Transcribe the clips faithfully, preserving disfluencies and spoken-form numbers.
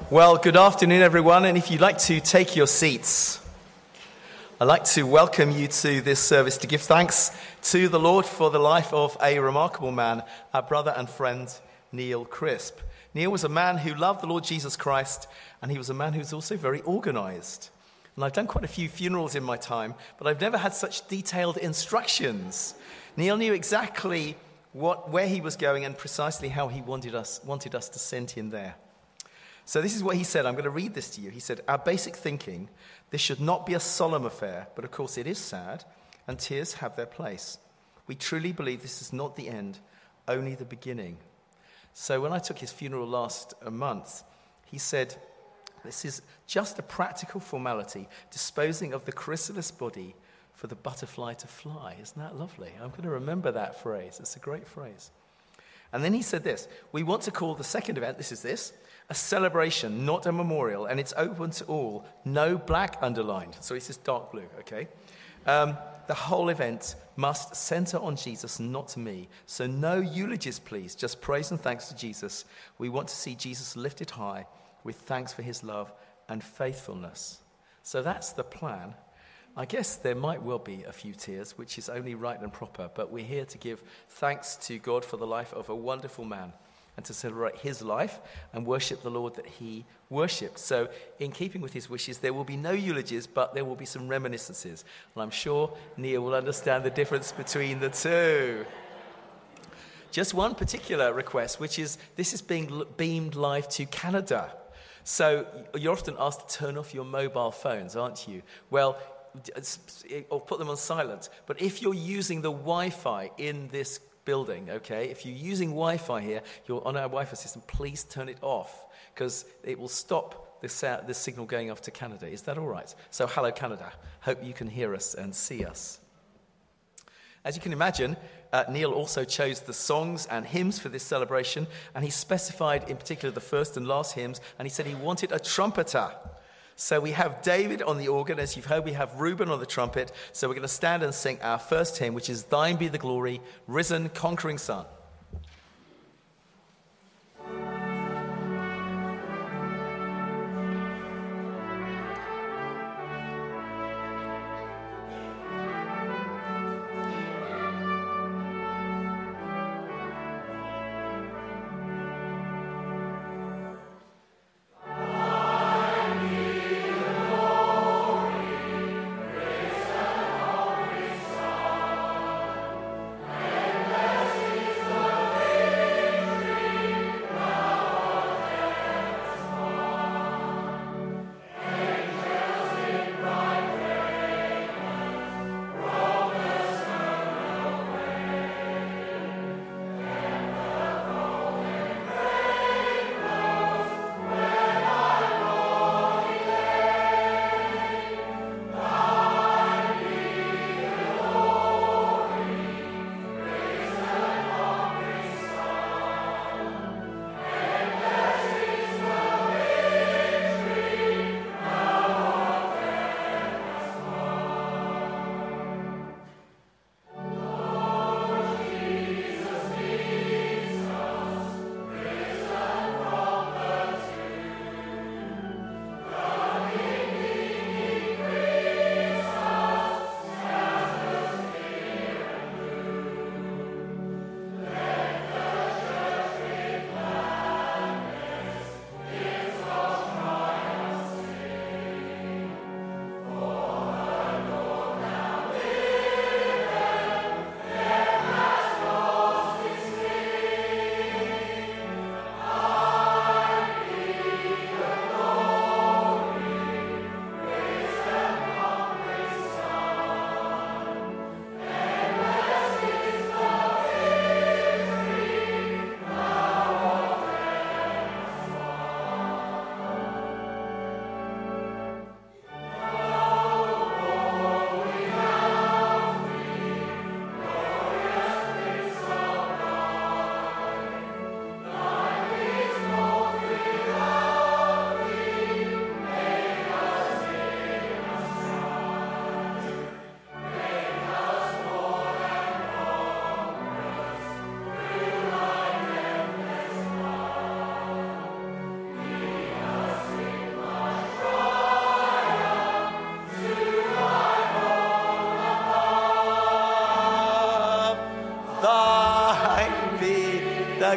Well, good afternoon, everyone, and if you'd like to take your seats, I'd like to welcome you to this service to give thanks to the Lord for the life of a remarkable man, our brother and friend, Neil Crisp. Neil was a man who loved the Lord Jesus Christ, and he was a man who was also very organized. And I've done quite a few funerals in my time, but I've never had such detailed instructions. Neil knew exactly what, where he was going and precisely how he wanted us, wanted us to send him there. So this is what he said. I'm going to read this to you. He said, "Our basic thinking, this should not be a solemn affair, but of course it is sad, and tears have their place. We truly believe this is not the end, only the beginning." So when I took his funeral last month, he said, "This is just a practical formality, disposing of the chrysalis body for the butterfly to fly." Isn't that lovely? I'm going to remember that phrase. It's a great phrase. And then he said this, "We want to call the second event," this is this, "a celebration, not a memorial, and it's open to all. No black underlined." So he says dark blue, okay? Um, "the whole event must center on Jesus, not me. So no eulogies, please. Just praise and thanks to Jesus. We want to see Jesus lifted high with thanks for his love and faithfulness." So that's the plan. I guess there might well be a few tears, which is only right and proper, but we're here to give thanks to God for the life of a wonderful man and to celebrate his life and worship the Lord that he worshipped. So in keeping with his wishes, there will be no eulogies, but there will be some reminiscences. And I'm sure Neil will understand the difference between the two. Just one particular request, which is this is being beamed live to Canada. So you're often asked to turn off your mobile phones, aren't you? Well, or put them on silent. But if you're using the Wi-Fi in this building, okay, if you're using Wi-Fi here, you're on our Wi-Fi system, please turn it off, because it will stop this, uh, this signal going off to Canada. Is that all right? So hello, Canada. Hope you can hear us and see us. As you can imagine, uh, Neil also chose the songs and hymns for this celebration, and he specified in particular the first and last hymns, and he said he wanted a trumpeter. So we have David on the organ, as you've heard, we have Reuben on the trumpet. So we're going to stand and sing our first hymn, which is "Thine Be the Glory, Risen, Conquering Son." Blessed is the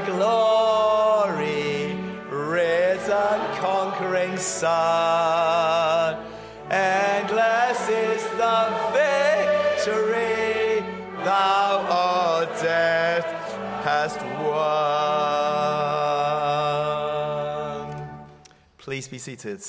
glory, risen conquering Son. Endless is the victory thou, O death, hast won. Please be seated.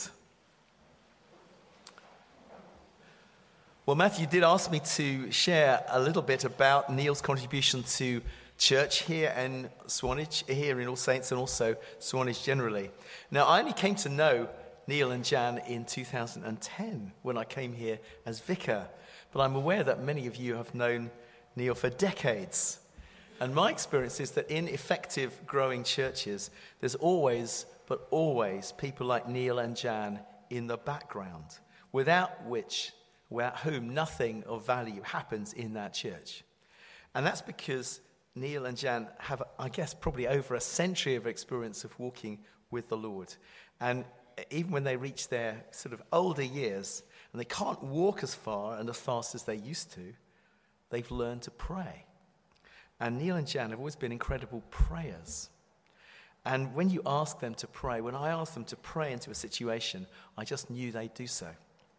Well, Matthew did ask me to share a little bit about Neil's contribution to church here in Swanage, here in All Saints, and also Swanage generally. Now, I only came to know Neil and Jan in two thousand ten when I came here as vicar, but I'm aware that many of you have known Neil for decades. And my experience is that in effective growing churches, there's always, but always, people like Neil and Jan in the background, without which, without whom nothing of value happens in that church. And that's because Neil and Jan have, I guess, probably over a century of experience of walking with the Lord. And even when they reach their sort of older years, and they can't walk as far and as fast as they used to, they've learned to pray. And Neil and Jan have always been incredible prayers. And when you ask them to pray, when I asked them to pray into a situation, I just knew they'd do so.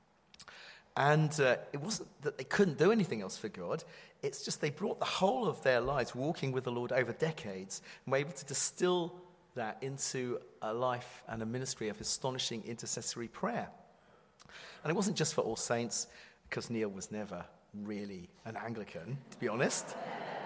And uh, it wasn't that they couldn't do anything else for God. It's just they brought the whole of their lives walking with the Lord over decades and were able to distill that into a life and a ministry of astonishing intercessory prayer. And it wasn't just for All Saints, because Neil was never really an Anglican, to be honest.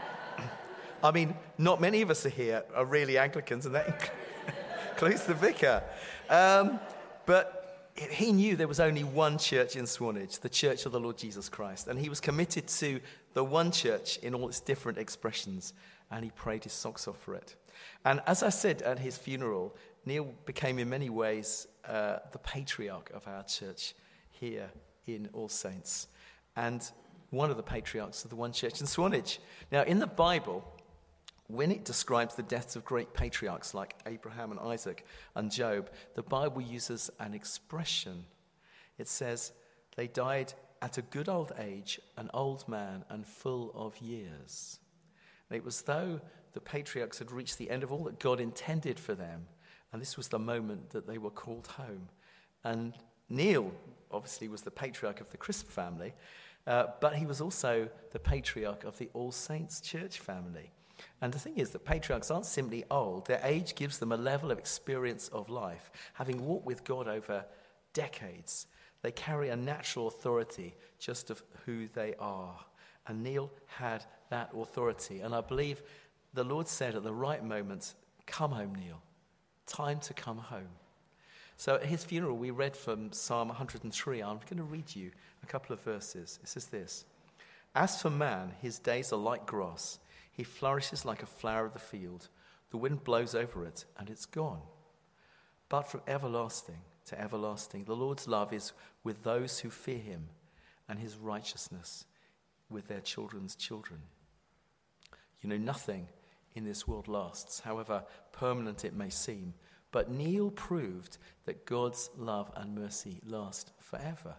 I mean, not many of us are here are really Anglicans, and that includes the vicar. Um, but he knew there was only one church in Swanage, the Church of the Lord Jesus Christ. And he was committed to the one church in all its different expressions. And he prayed his socks off for it. And as I said at his funeral, Neil became in many ways uh, the patriarch of our church here in All Saints. And one of the patriarchs of the one church in Swanage. Now, in the Bible, when it describes the deaths of great patriarchs like Abraham and Isaac and Job, the Bible uses an expression. It says, they died at a good old age, an old man and full of years. And it was though the patriarchs had reached the end of all that God intended for them, and this was the moment that they were called home. And Neil, obviously, was the patriarch of the Crisp family, uh, but he was also the patriarch of the All Saints church family. And the thing is that patriarchs aren't simply old. Their age gives them a level of experience of life. Having walked with God over decades, they carry a natural authority just of who they are. And Neil had that authority. And I believe the Lord said at the right moment, come home, Neil. Time to come home. So at his funeral, we read from Psalm one hundred three. I'm going to read you a couple of verses. It says this, as for man, his days are like grass. He flourishes like a flower of the field. The wind blows over it, and it's gone. But from everlasting to everlasting, the Lord's love is with those who fear him, and his righteousness with their children's children. You know, nothing in this world lasts, however permanent it may seem. But Neil proved that God's love and mercy last forever.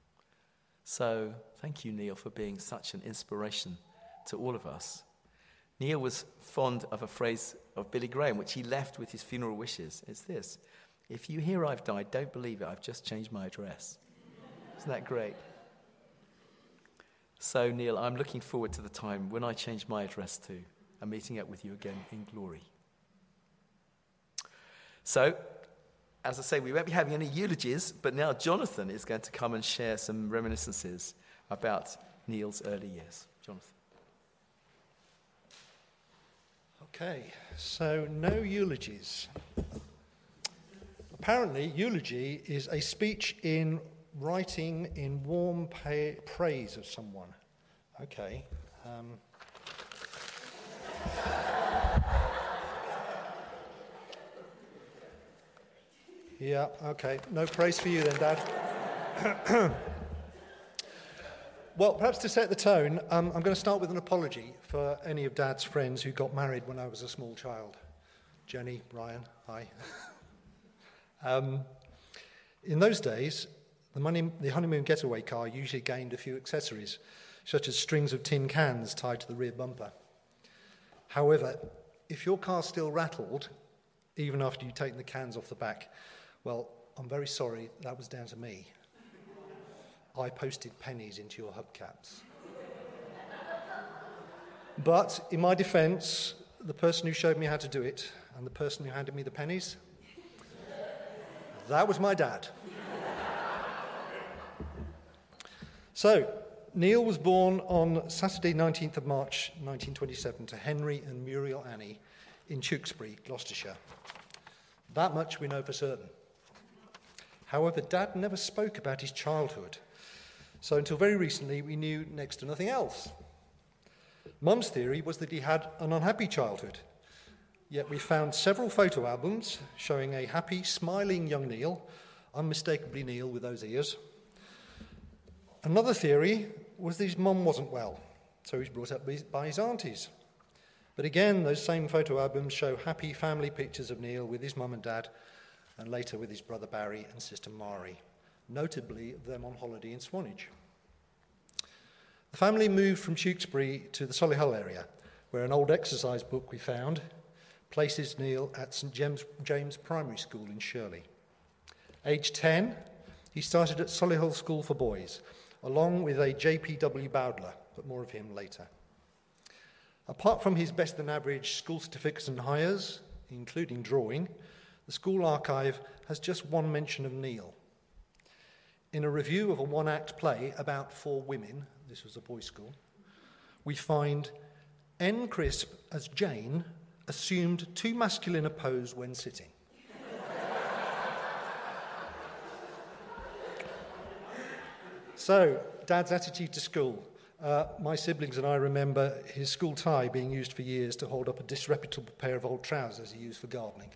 So thank you, Neil, for being such an inspiration to all of us. Neil was fond of a phrase of Billy Graham, which he left with his funeral wishes. It's this, if you hear I've died, don't believe it, I've just changed my address. Isn't that great? So, Neil, I'm looking forward to the time when I change my address too, and meeting up with you again in glory. So, as I say, we won't be having any eulogies, but now Jonathan is going to come and share some reminiscences about Neil's early years. Jonathan. Okay, so no eulogies. Apparently, eulogy is a speech in writing in warm pay, praise of someone. Okay. Um. Yeah, okay. No praise for you then, Dad. Well, perhaps to set the tone, um, I'm going to start with an apology for any of Dad's friends who got married when I was a small child. Jenny, Ryan, hi. um, in those days, the, money, the honeymoon getaway car usually gained a few accessories, such as strings of tin cans tied to the rear bumper. However, if your car still rattled, even after you'd taken the cans off the back, well, I'm very sorry, that was down to me. I posted pennies into your hubcaps. But in my defence, the person who showed me how to do it and the person who handed me the pennies, that was my dad. So, Neil was born on Saturday, nineteenth of March, nineteen twenty-seven, to Henry and Muriel Annie in Tewkesbury, Gloucestershire. That much we know for certain. However, Dad never spoke about his childhood, so until very recently we knew next to nothing else. Mum's theory was that he had an unhappy childhood, yet we found several photo albums showing a happy, smiling young Neil, unmistakably Neil with those ears. Another theory was that his mum wasn't well, so he was brought up by his aunties. But again, those same photo albums show happy family pictures of Neil with his mum and dad, and later with his brother Barry and sister Mari, notably of them on holiday in Swanage. The family moved from Tewkesbury to the Solihull area, where an old exercise book we found places Neil at St James, James Primary School in Shirley. Aged ten, he started at Solihull School for Boys, along with a J P W Bowdler, but more of him later. Apart from his better-than-average school certificates and hires, including drawing, the school archive has just one mention of Neil. In a review of a one-act play about four women, this was a boys' school, we find N. Crisp as Jane assumed too masculine a pose when sitting. So, Dad's attitude to school. Uh, my siblings and I remember his school tie being used for years to hold up a disreputable pair of old trousers he used for gardening.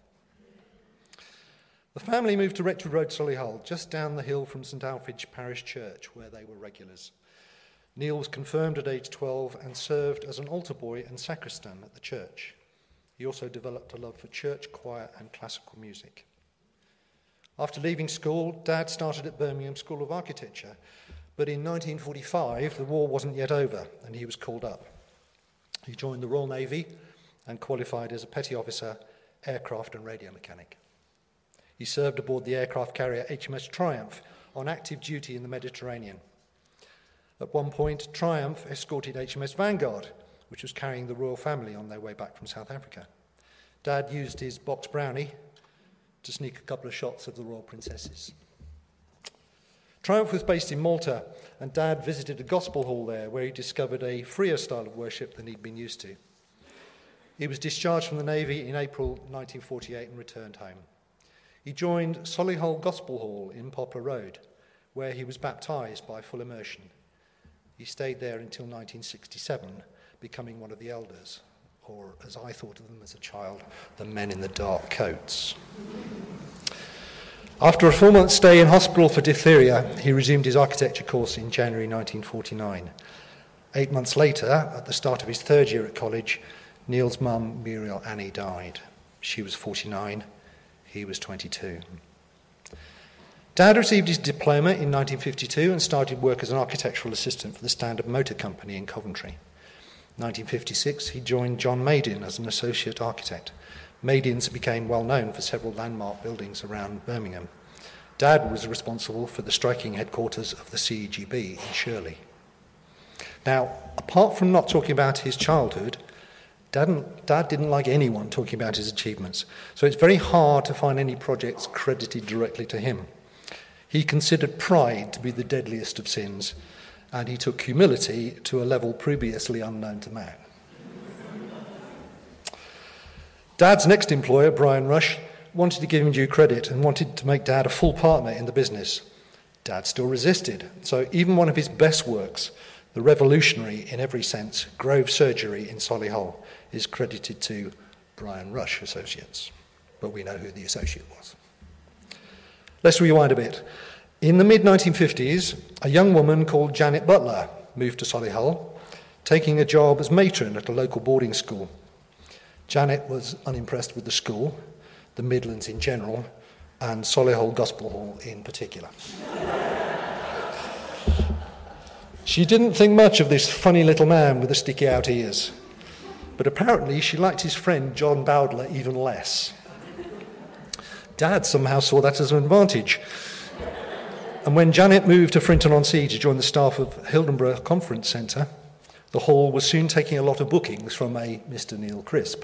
The family moved to Retford Road, Solihull, just down the hill from St Alfred's Parish Church, where they were regulars. Neil was confirmed at age twelve and served as an altar boy and sacristan at the church. He also developed a love for church choir and classical music. After leaving school, Dad started at Birmingham School of Architecture, but in nineteen forty-five, the war wasn't yet over, and he was called up. He joined the Royal Navy and qualified as a petty officer, aircraft and radio mechanic. He served aboard the aircraft carrier H M S Triumph on active duty in the Mediterranean. At one point, Triumph escorted H M S Vanguard, which was carrying the royal family on their way back from South Africa. Dad used his box brownie to sneak a couple of shots of the royal princesses. Triumph was based in Malta, and Dad visited a gospel hall there where he discovered a freer style of worship than he'd been used to. He was discharged from the Navy in April nineteen forty-eight and returned home. He joined Solihull Gospel Hall in Poplar Road, where he was baptised by full immersion. He stayed there until nineteen sixty-seven, becoming one of the elders, or as I thought of them as a child, the men in the dark coats. After a four-month stay in hospital for diphtheria, he resumed his architecture course in January nineteen forty-nine. Eight months later, at the start of his third year at college, Neil's mum, Muriel Annie, died. She was forty-nine, he was twenty-two. Dad received his diploma in nineteen fifty-two and started work as an architectural assistant for the Standard Motor Company in Coventry. In nineteen fifty-six, he joined John Maydin as an associate architect. Maydin's became well known for several landmark buildings around Birmingham. Dad was responsible for the striking headquarters of the C E G B in Shirley. Now, apart from not talking about his childhood, Dad didn't, Dad didn't like anyone talking about his achievements, so it's very hard to find any projects credited directly to him. He considered pride to be the deadliest of sins, and he took humility to a level previously unknown to man. Dad's next employer, Brian Rush, wanted to give him due credit and wanted to make Dad a full partner in the business. Dad still resisted, so even one of his best works, the revolutionary, in every sense, Grove Surgery in Solihull, is credited to Brian Rush Associates, but we know who the associate was. Let's rewind a bit. In the mid nineteen fifties, a young woman called Janet Butler moved to Solihull, taking a job as matron at a local boarding school. Janet was unimpressed with the school, the Midlands in general, and Solihull Gospel Hall in particular. She didn't think much of this funny little man with the sticky out ears. but apparently she liked his friend John Bowdler even less. Dad somehow saw that as an advantage. And when Janet moved to Frinton-on-Sea to join the staff of Hildenborough Conference Centre, the hall was soon taking a lot of bookings from a Mister Neil Crisp.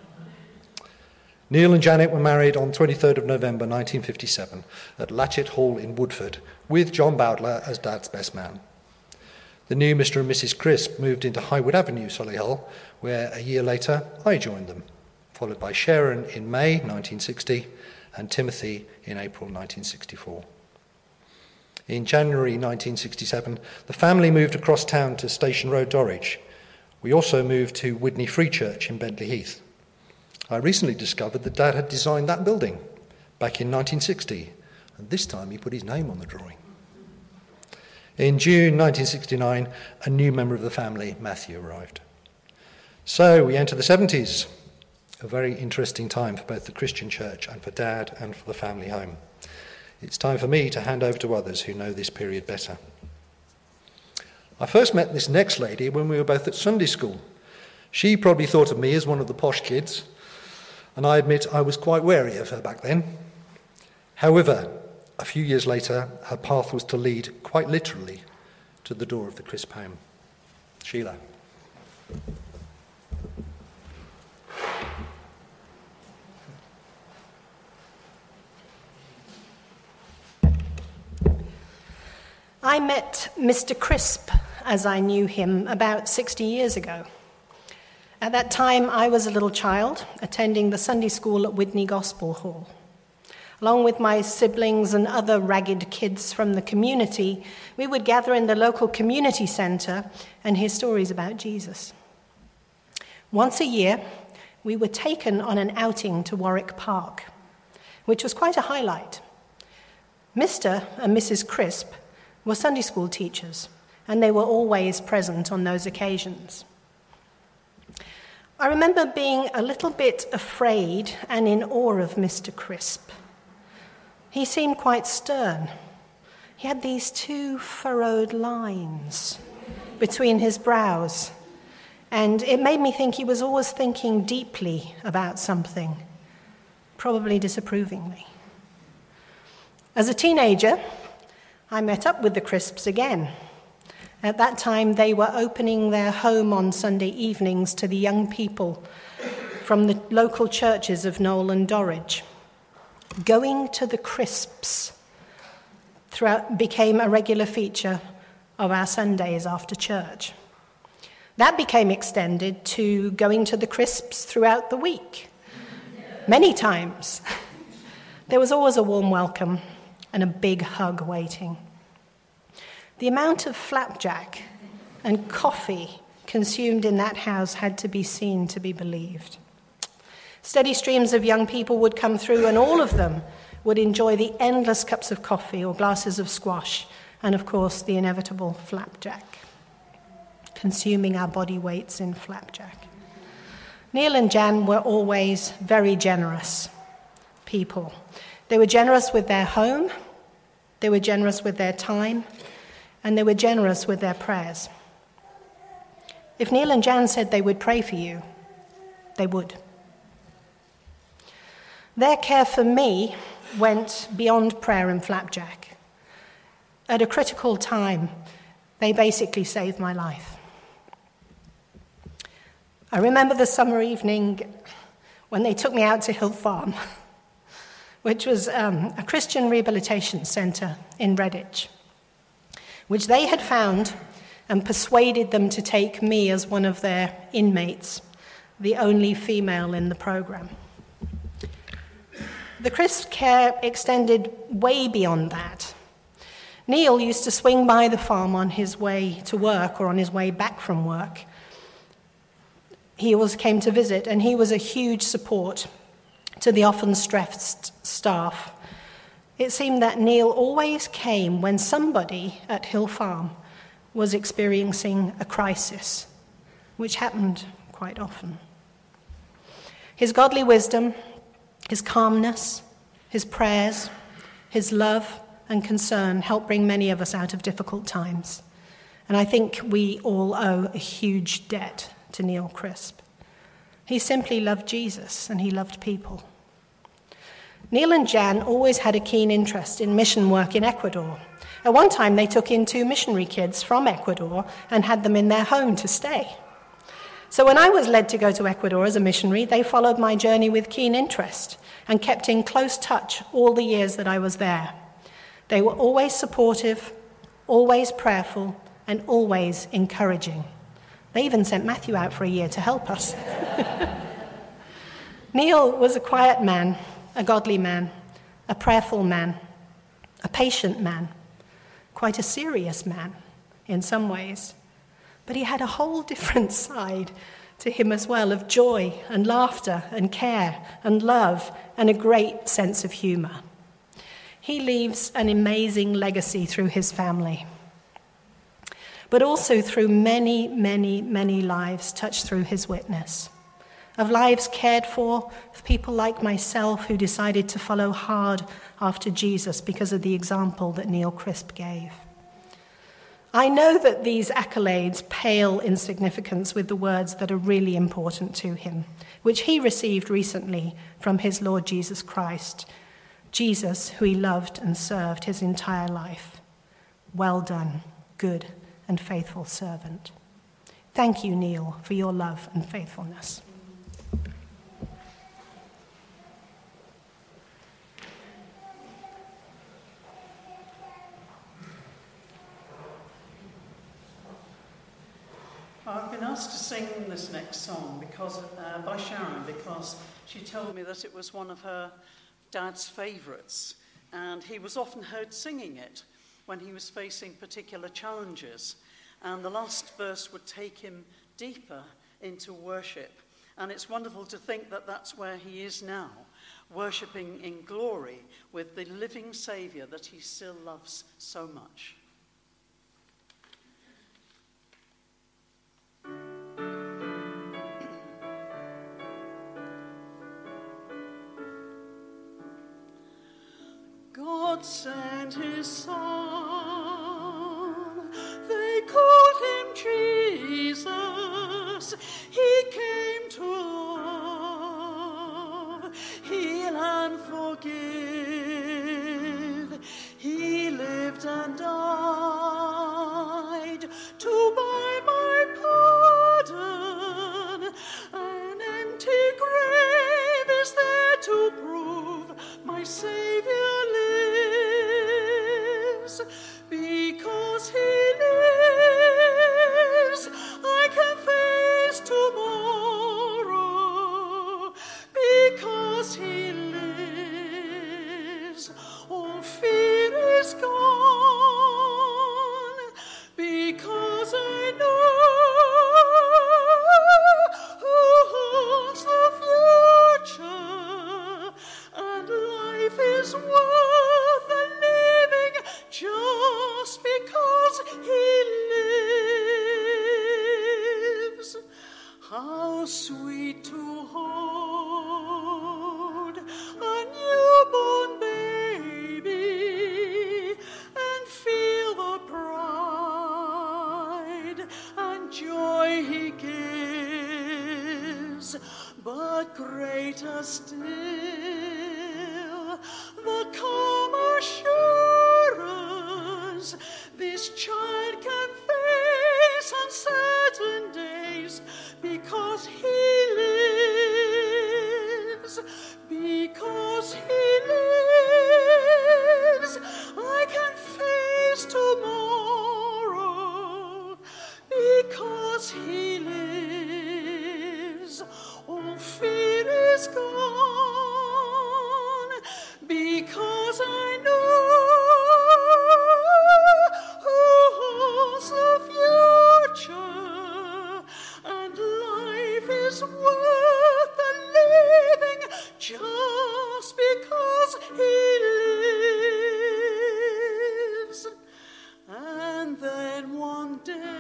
Neil and Janet were married on twenty-third of November nineteen fifty-seven at Latchet Hall in Woodford, with John Bowdler as Dad's best man. The new Mister and Missus Crisp moved into Highwood Avenue, Solihull, where a year later I joined them, followed by Sharon in May nineteen sixty and Timothy in April nineteen sixty-four. In January nineteen sixty-seven, the family moved across town to Station Road, Dorridge. We also moved to Widney Free Church in Bentley Heath. I recently discovered that Dad had designed that building back in nineteen sixty, and this time he put his name on the drawing. In June nineteen sixty-nine, a new member of the family, Matthew, arrived. So we enter the seventies, a very interesting time for both the Christian church and for Dad and for the family home. It's time for me to hand over to others who know this period better. I first met this next lady when we were both at Sunday school. She probably thought of me as one of the posh kids, and I admit I was quite wary of her back then. However, a few years later, her path was to lead, quite literally, to the door of the Crisp home. Sheila. I met Mister Crisp, as I knew him, about sixty years ago. At that time, I was a little child, attending the Sunday school at Widney Gospel Hall. Along with my siblings and other ragged kids from the community, we would gather in the local community centre and hear stories about Jesus. Once a year, we were taken on an outing to Warwick Park, which was quite a highlight. Mister and Missus Crisp were Sunday school teachers, and they were always present on those occasions. I remember being a little bit afraid and in awe of Mister Crisp. He seemed quite stern. He had these two furrowed lines between his brows, and it made me think he was always thinking deeply about something, probably disapprovingly. As a teenager, I met up with the Crisps again. At that time, they were opening their home on Sunday evenings to the young people from the local churches of Knowle and Dorridge. Going to the Crisps throughout became a regular feature of our Sundays after church. That became extended to going to the Crisps throughout the week, many times. There was always a warm welcome and a big hug waiting. The amount of flapjack and coffee consumed in that house had to be seen to be believed. Steady streams of young people would come through, and all of them would enjoy the endless cups of coffee or glasses of squash, and of course the inevitable flapjack, consuming our body weights in flapjack. Neil and Jan were always very generous people. They were generous with their home, they were generous with their time, and they were generous with their prayers. If Neil and Jan said they would pray for you, they would. Their care for me went beyond prayer and flapjack. At a critical time, they basically saved my life. I remember the summer evening when they took me out to Hill Farm, which was um, a Christian rehabilitation centre in Redditch, which they had found and persuaded them to take me as one of their inmates, the only female in the programme. The Crisp care extended way beyond that. Neil used to swing by the farm on his way to work or on his way back from work. He always came to visit, and he was a huge support to the often stressed staff. It seemed that Neil always came when somebody at Hill Farm was experiencing a crisis, which happened quite often. His godly wisdom, his calmness, his prayers, his love and concern helped bring many of us out of difficult times. And I think we all owe a huge debt to Neil Crisp. He simply loved Jesus and he loved people. Neil and Jan always had a keen interest in mission work in Ecuador. At one time, they took in two missionary kids from Ecuador and had them in their home to stay. So when I was led to go to Ecuador as a missionary, they followed my journey with keen interest and kept in close touch all the years that I was there. They were always supportive, always prayerful, and always encouraging. They even sent Matthew out for a year to help us. Neil was a quiet man, a godly man, a prayerful man, a patient man, quite a serious man in some ways. But he had a whole different side to him as well, of joy and laughter and care and love and a great sense of humour. He leaves an amazing legacy through his family, but also through many, many, many lives touched through his witness, of lives cared for, of people like myself who decided to follow hard after Jesus because of the example that Neil Crisp gave. I know that these accolades pale in significance with the words that are really important to him, which he received recently from his Lord Jesus Christ, Jesus, who he loved and served his entire life. Well done, good and faithful servant. Thank you, Neil, for your love and faithfulness. I've been asked to sing this next song because uh, by Sharon because she told me that it was one of her dad's favourites, and he was often heard singing it when he was facing particular challenges, and the last verse would take him deeper into worship. And it's wonderful to think that that's where he is now, worshipping in glory with the living Saviour that he still loves so much. God sent his Son, they called him Jesus. He came to love, heal and forgive. He lived and died to buy my pardon. An empty grave is there to prove my Saviour lives. Because he lives, I can face tomorrow. Because he lives, all fear is gone. Because I know who holds the future, and life is worth the living just because he lives. How sweet to hold a newborn baby and feel the pride and joy he gives, but greater still the calm assurance this child can face uncertain days because he lives. Because he lives, I can face tomorrow. Because he lives, all fear is gone. Because I know who holds the future, and life is worth the living just because he lives. And then one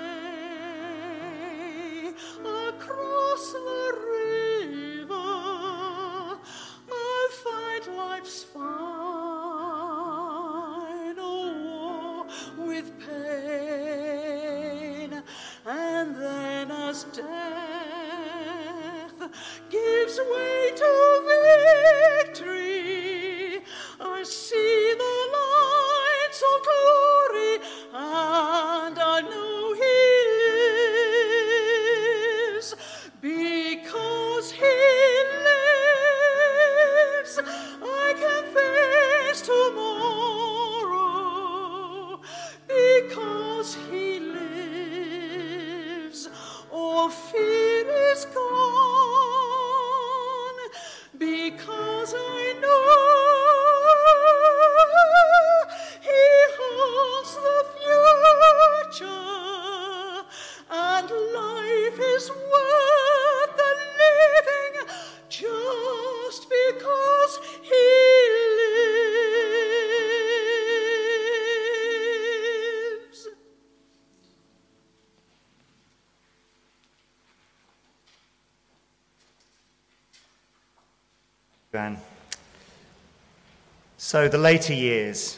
day, across the river, I'll fight life's final war with pain. And then as death Anne. So the later years.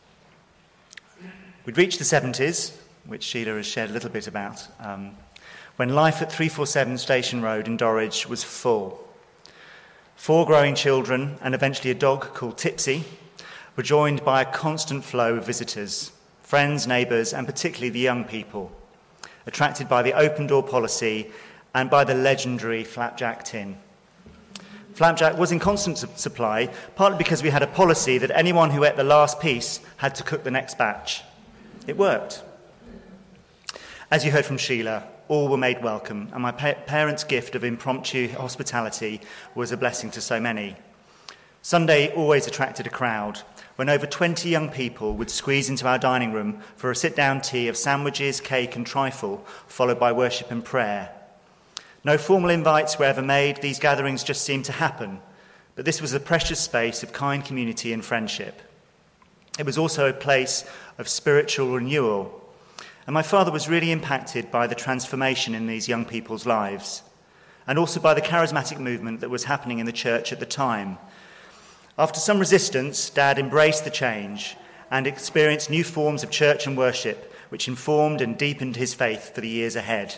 We'd reached the seventies, which Sheila has shared a little bit about, um, when life at three forty-seven Station Road in Dorridge was full. Four growing children and eventually a dog called Tipsy were joined by a constant flow of visitors, friends, neighbours, and particularly the young people, attracted by the open door policy and by the legendary flapjack tin. Flapjack was in constant su- supply, partly because we had a policy that anyone who ate the last piece had to cook the next batch. It worked. As you heard from Sheila, all were made welcome, and my pa- parents' gift of impromptu hospitality was a blessing to so many. Sunday always attracted a crowd, when over twenty young people would squeeze into our dining room for a sit-down tea of sandwiches, cake and trifle, followed by worship and prayer. No formal invites were ever made, these gatherings just seemed to happen, but this was a precious space of kind community and friendship. It was also a place of spiritual renewal, and my father was really impacted by the transformation in these young people's lives, and also by the charismatic movement that was happening in the church at the time. After some resistance, Dad embraced the change and experienced new forms of church and worship, which informed and deepened his faith for the years ahead.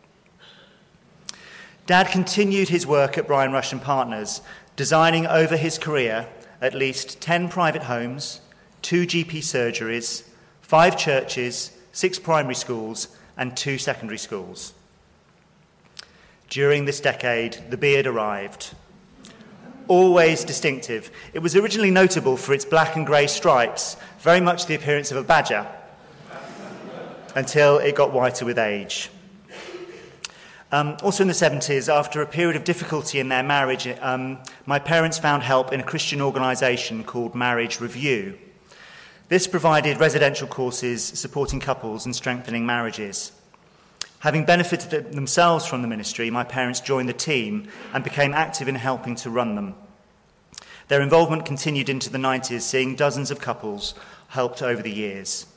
Dad continued his work at Brian Rush and Partners, designing over his career at least ten private homes, two G P surgeries, five churches, six primary schools, and two secondary schools. During this decade, the beard arrived. Always distinctive, it was originally notable for its black and grey stripes, very much the appearance of a badger, until it got whiter with age. Um, also in the seventies, after a period of difficulty in their marriage, um, my parents found help in a Christian organisation called Marriage Review. This provided residential courses supporting couples and strengthening marriages. Having benefited themselves from the ministry, my parents joined the team and became active in helping to run them. Their involvement continued into the nineties, seeing dozens of couples helped over the years.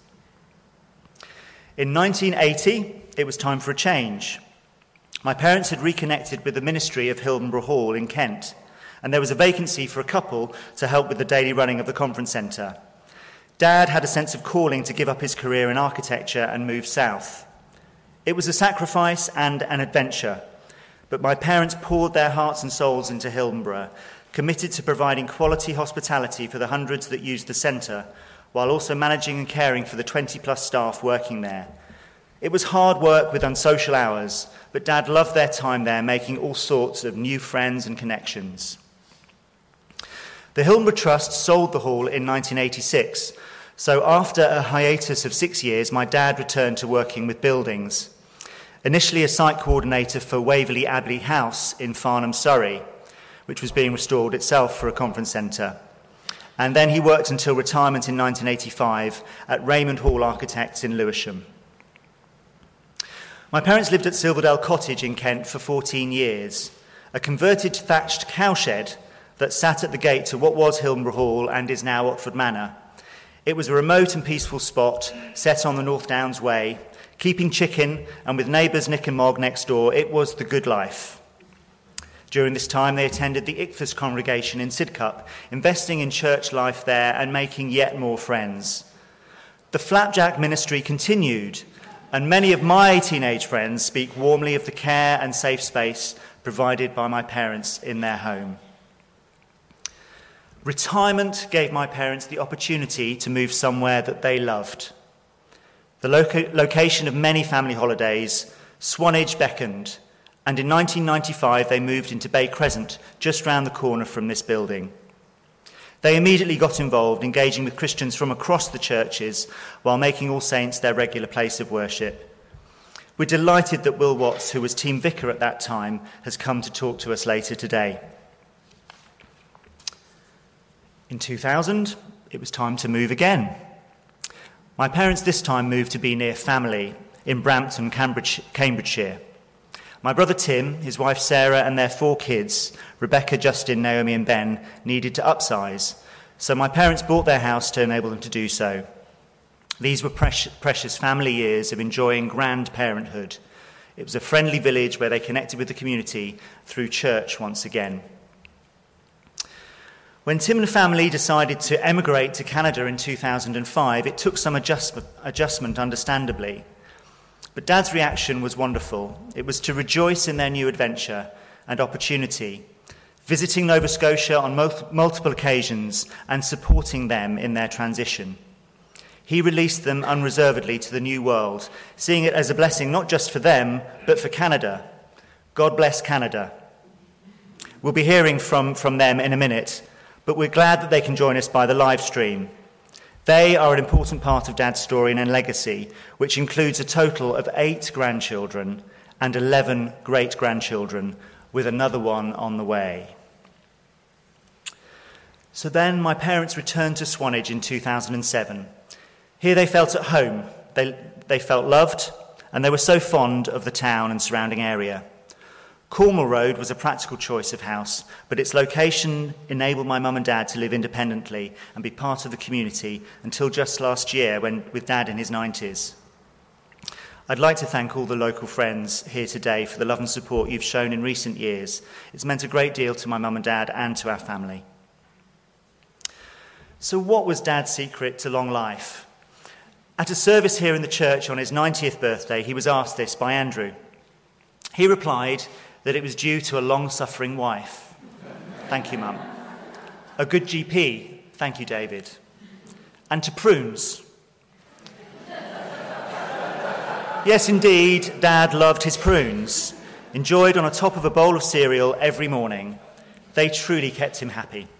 In nineteen eighty, it was time for a change. My parents had reconnected with the ministry of Hildenborough Hall in Kent, and there was a vacancy for a couple to help with the daily running of the conference centre. Dad had a sense of calling to give up his career in architecture and move south. It was a sacrifice and an adventure, but my parents poured their hearts and souls into Hildenborough, committed to providing quality hospitality for the hundreds that used the centre, while also managing and caring for the twenty-plus staff working there. It was hard work with unsocial hours, but Dad loved their time there, making all sorts of new friends and connections. The Hildenborough Trust sold the hall in nineteen eighty-six, so after a hiatus of six years, my dad returned to working with buildings. Initially a site coordinator for Waverley Abbey House in Farnham, Surrey, which was being restored itself for a conference centre. And then he worked until retirement in nineteen eighty-five at Raymond Hall Architects in Lewisham. My parents lived at Silverdale Cottage in Kent for fourteen years, a converted thatched cowshed that sat at the gate to what was Hildenborough Hall and is now Otford Manor. It was a remote and peaceful spot set on the North Downs Way, keeping chicken, and with neighbours Nick and Mog next door, it was the good life. During this time, they attended the Ichthus congregation in Sidcup, investing in church life there and making yet more friends. The Flapjack ministry continued, and many of my teenage friends speak warmly of the care and safe space provided by my parents in their home. Retirement gave my parents the opportunity to move somewhere that they loved. The loca- location of many family holidays, Swanage beckoned, and in nineteen ninety-five they moved into Bay Crescent, just round the corner from this building. They immediately got involved, engaging with Christians from across the churches while making All Saints their regular place of worship. We're delighted that Will Watts, who was team vicar at that time, has come to talk to us later today. In two thousand, it was time to move again. My parents this time moved to be near family in Brampton, Cambridge, Cambridgeshire. My brother Tim, his wife Sarah, and their four kids, Rebecca, Justin, Naomi and Ben, needed to upsize, so my parents bought their house to enable them to do so. These were precious, precious family years of enjoying grand parenthood. It was a friendly village where they connected with the community through church once again. When Tim and the family decided to emigrate to Canada in two thousand five, it took some adjustment, adjustment, understandably. But Dad's reaction was wonderful. It was to rejoice in their new adventure and opportunity, visiting Nova Scotia on mul- multiple occasions and supporting them in their transition. He released them unreservedly to the new world, seeing it as a blessing not just for them, but for Canada. God bless Canada. We'll be hearing from, from them in a minute, but we're glad that they can join us by the live stream. They are an important part of Dad's story and legacy, which includes a total of eight grandchildren and eleven great-grandchildren, with another one on the way. So then my parents returned to Swanage in two thousand seven. Here they felt at home, they, they felt loved, and they were so fond of the town and surrounding area. Cornwall Road was a practical choice of house, but its location enabled my mum and dad to live independently and be part of the community until just last year, when with Dad in his nineties. I'd like to thank all the local friends here today for the love and support you've shown in recent years. It's meant a great deal to my mum and dad and to our family. So what was Dad's secret to long life? At a service here in the church on his ninetieth birthday, he was asked this by Andrew. He replied that it was due to a long-suffering wife. Thank you, Mum. A good G P. Thank you, David. And to prunes. Yes, indeed, Dad loved his prunes, enjoyed on the top of a bowl of cereal every morning. They truly kept him happy.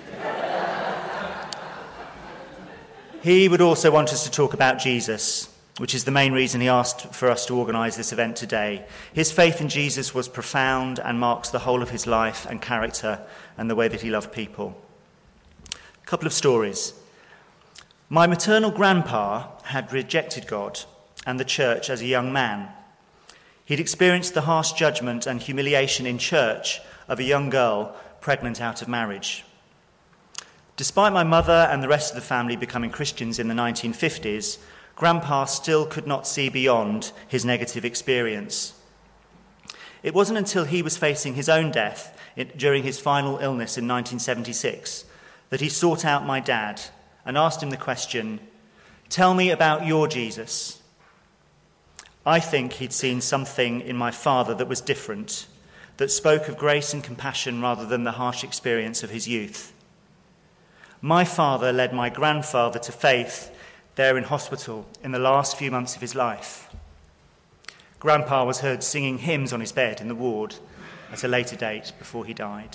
He would also want us to talk about Jesus, which is the main reason he asked for us to organise this event today. His faith in Jesus was profound and marks the whole of his life and character and the way that he loved people. A couple of stories. My maternal grandpa had rejected God and the church as a young man. He'd experienced the harsh judgment and humiliation in church of a young girl pregnant out of marriage. Despite my mother and the rest of the family becoming Christians in the nineteen fifties, Grandpa still could not see beyond his negative experience. It wasn't until he was facing his own death during his final illness in nineteen seventy-six that he sought out my dad and asked him the question, "Tell me about your Jesus." I think he'd seen something in my father that was different, that spoke of grace and compassion rather than the harsh experience of his youth. My father led my grandfather to faith there in hospital in the last few months of his life. Grandpa was heard singing hymns on his bed in the ward at a later date before he died.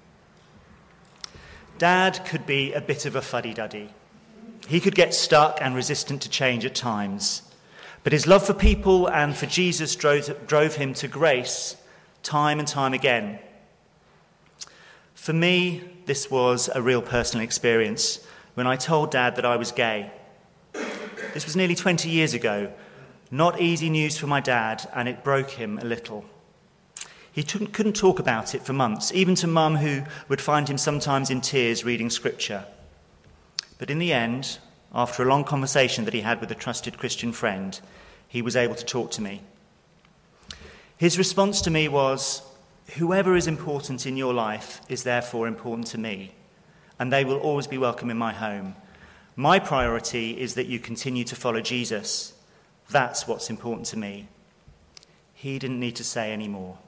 Dad could be a bit of a fuddy-duddy. He could get stuck and resistant to change at times, but his love for people and for Jesus drove, drove him to grace time and time again. For me, this was a real personal experience when I told Dad that I was gay. This was nearly twenty years ago. Not easy news for my dad, and it broke him a little. He couldn't talk about it for months, even to Mum, who would find him sometimes in tears reading scripture. But in the end, after a long conversation that he had with a trusted Christian friend, he was able to talk to me. His response to me was, "Whoever is important in your life is therefore important to me, and they will always be welcome in my home. My priority is that you continue to follow Jesus. That's what's important to me." He didn't need to say any more.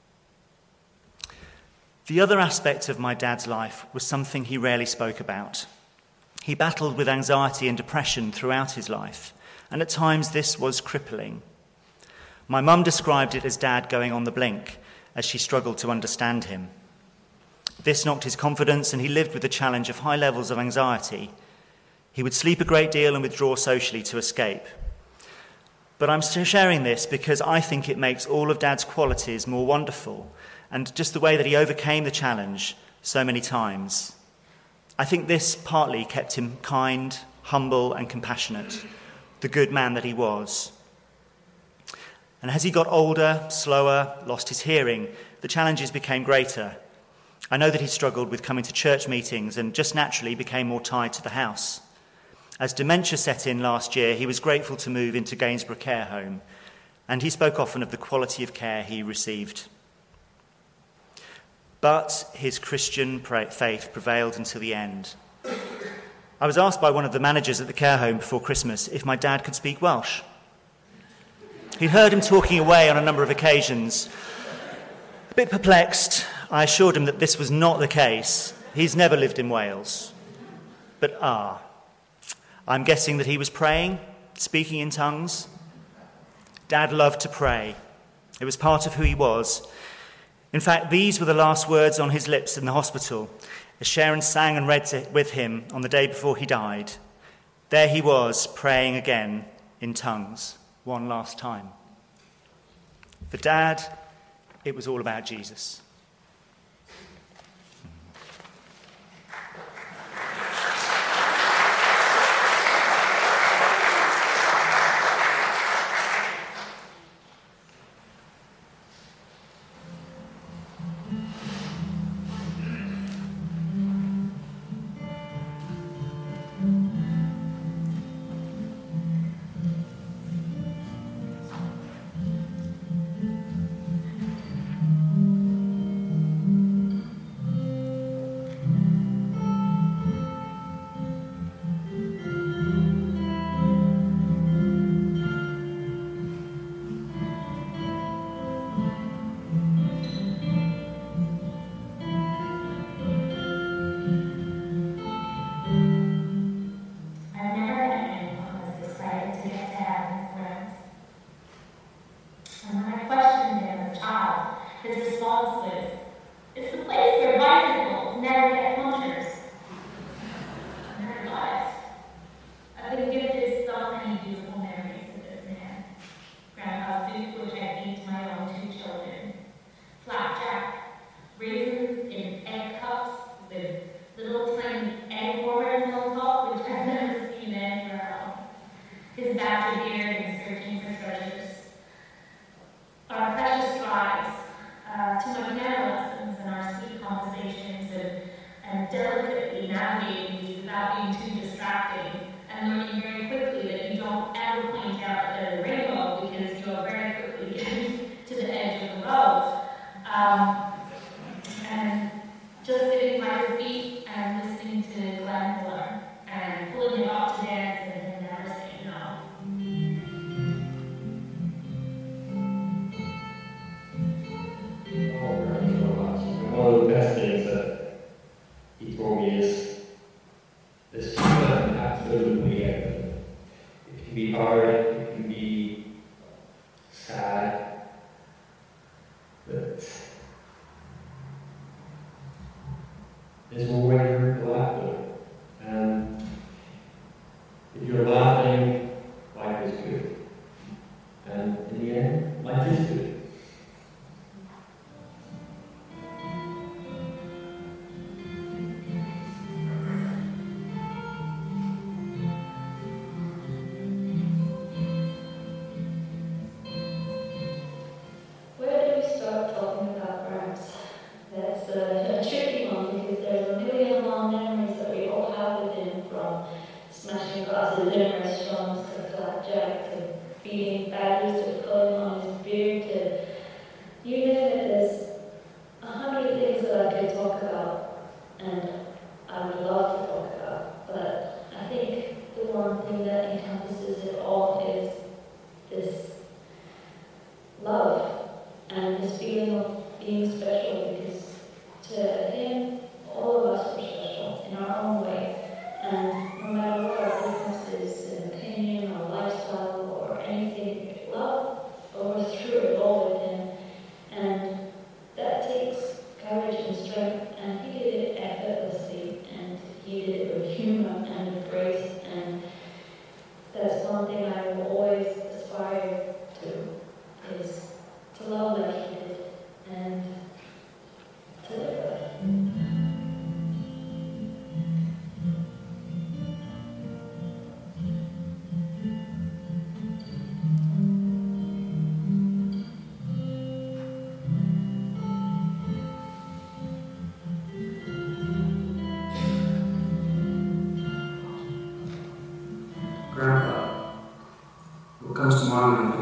The other aspect of my dad's life was something he rarely spoke about. He battled with anxiety and depression throughout his life, and at times this was crippling. My mum described it as Dad going on the blink as she struggled to understand him. This knocked his confidence, and he lived with the challenge of high levels of anxiety. He would sleep a great deal and withdraw socially to escape. But I'm still sharing this because I think it makes all of Dad's qualities more wonderful, and just the way that he overcame the challenge so many times. I think this partly kept him kind, humble, and compassionate, the good man that he was. And as he got older, slower, lost his hearing, the challenges became greater. I know that he struggled with coming to church meetings and just naturally became more tied to the house. As dementia set in last year, he was grateful to move into Gainsborough Care Home, and he spoke often of the quality of care he received. but his Christian faith prevailed until the end. I was asked by one of the managers at the care home before Christmas if my dad could speak Welsh. He'd heard him talking away on a number of occasions. A bit perplexed, I assured him that this was not the case. He's never lived in Wales. But ah, I'm guessing that he was praying, speaking in tongues. Dad loved to pray. It was part of who he was. In fact, these were the last words on his lips in the hospital, as Sharon sang and read with him on the day before he died. There he was, praying again in tongues, one last time. For Dad, it was all about Jesus.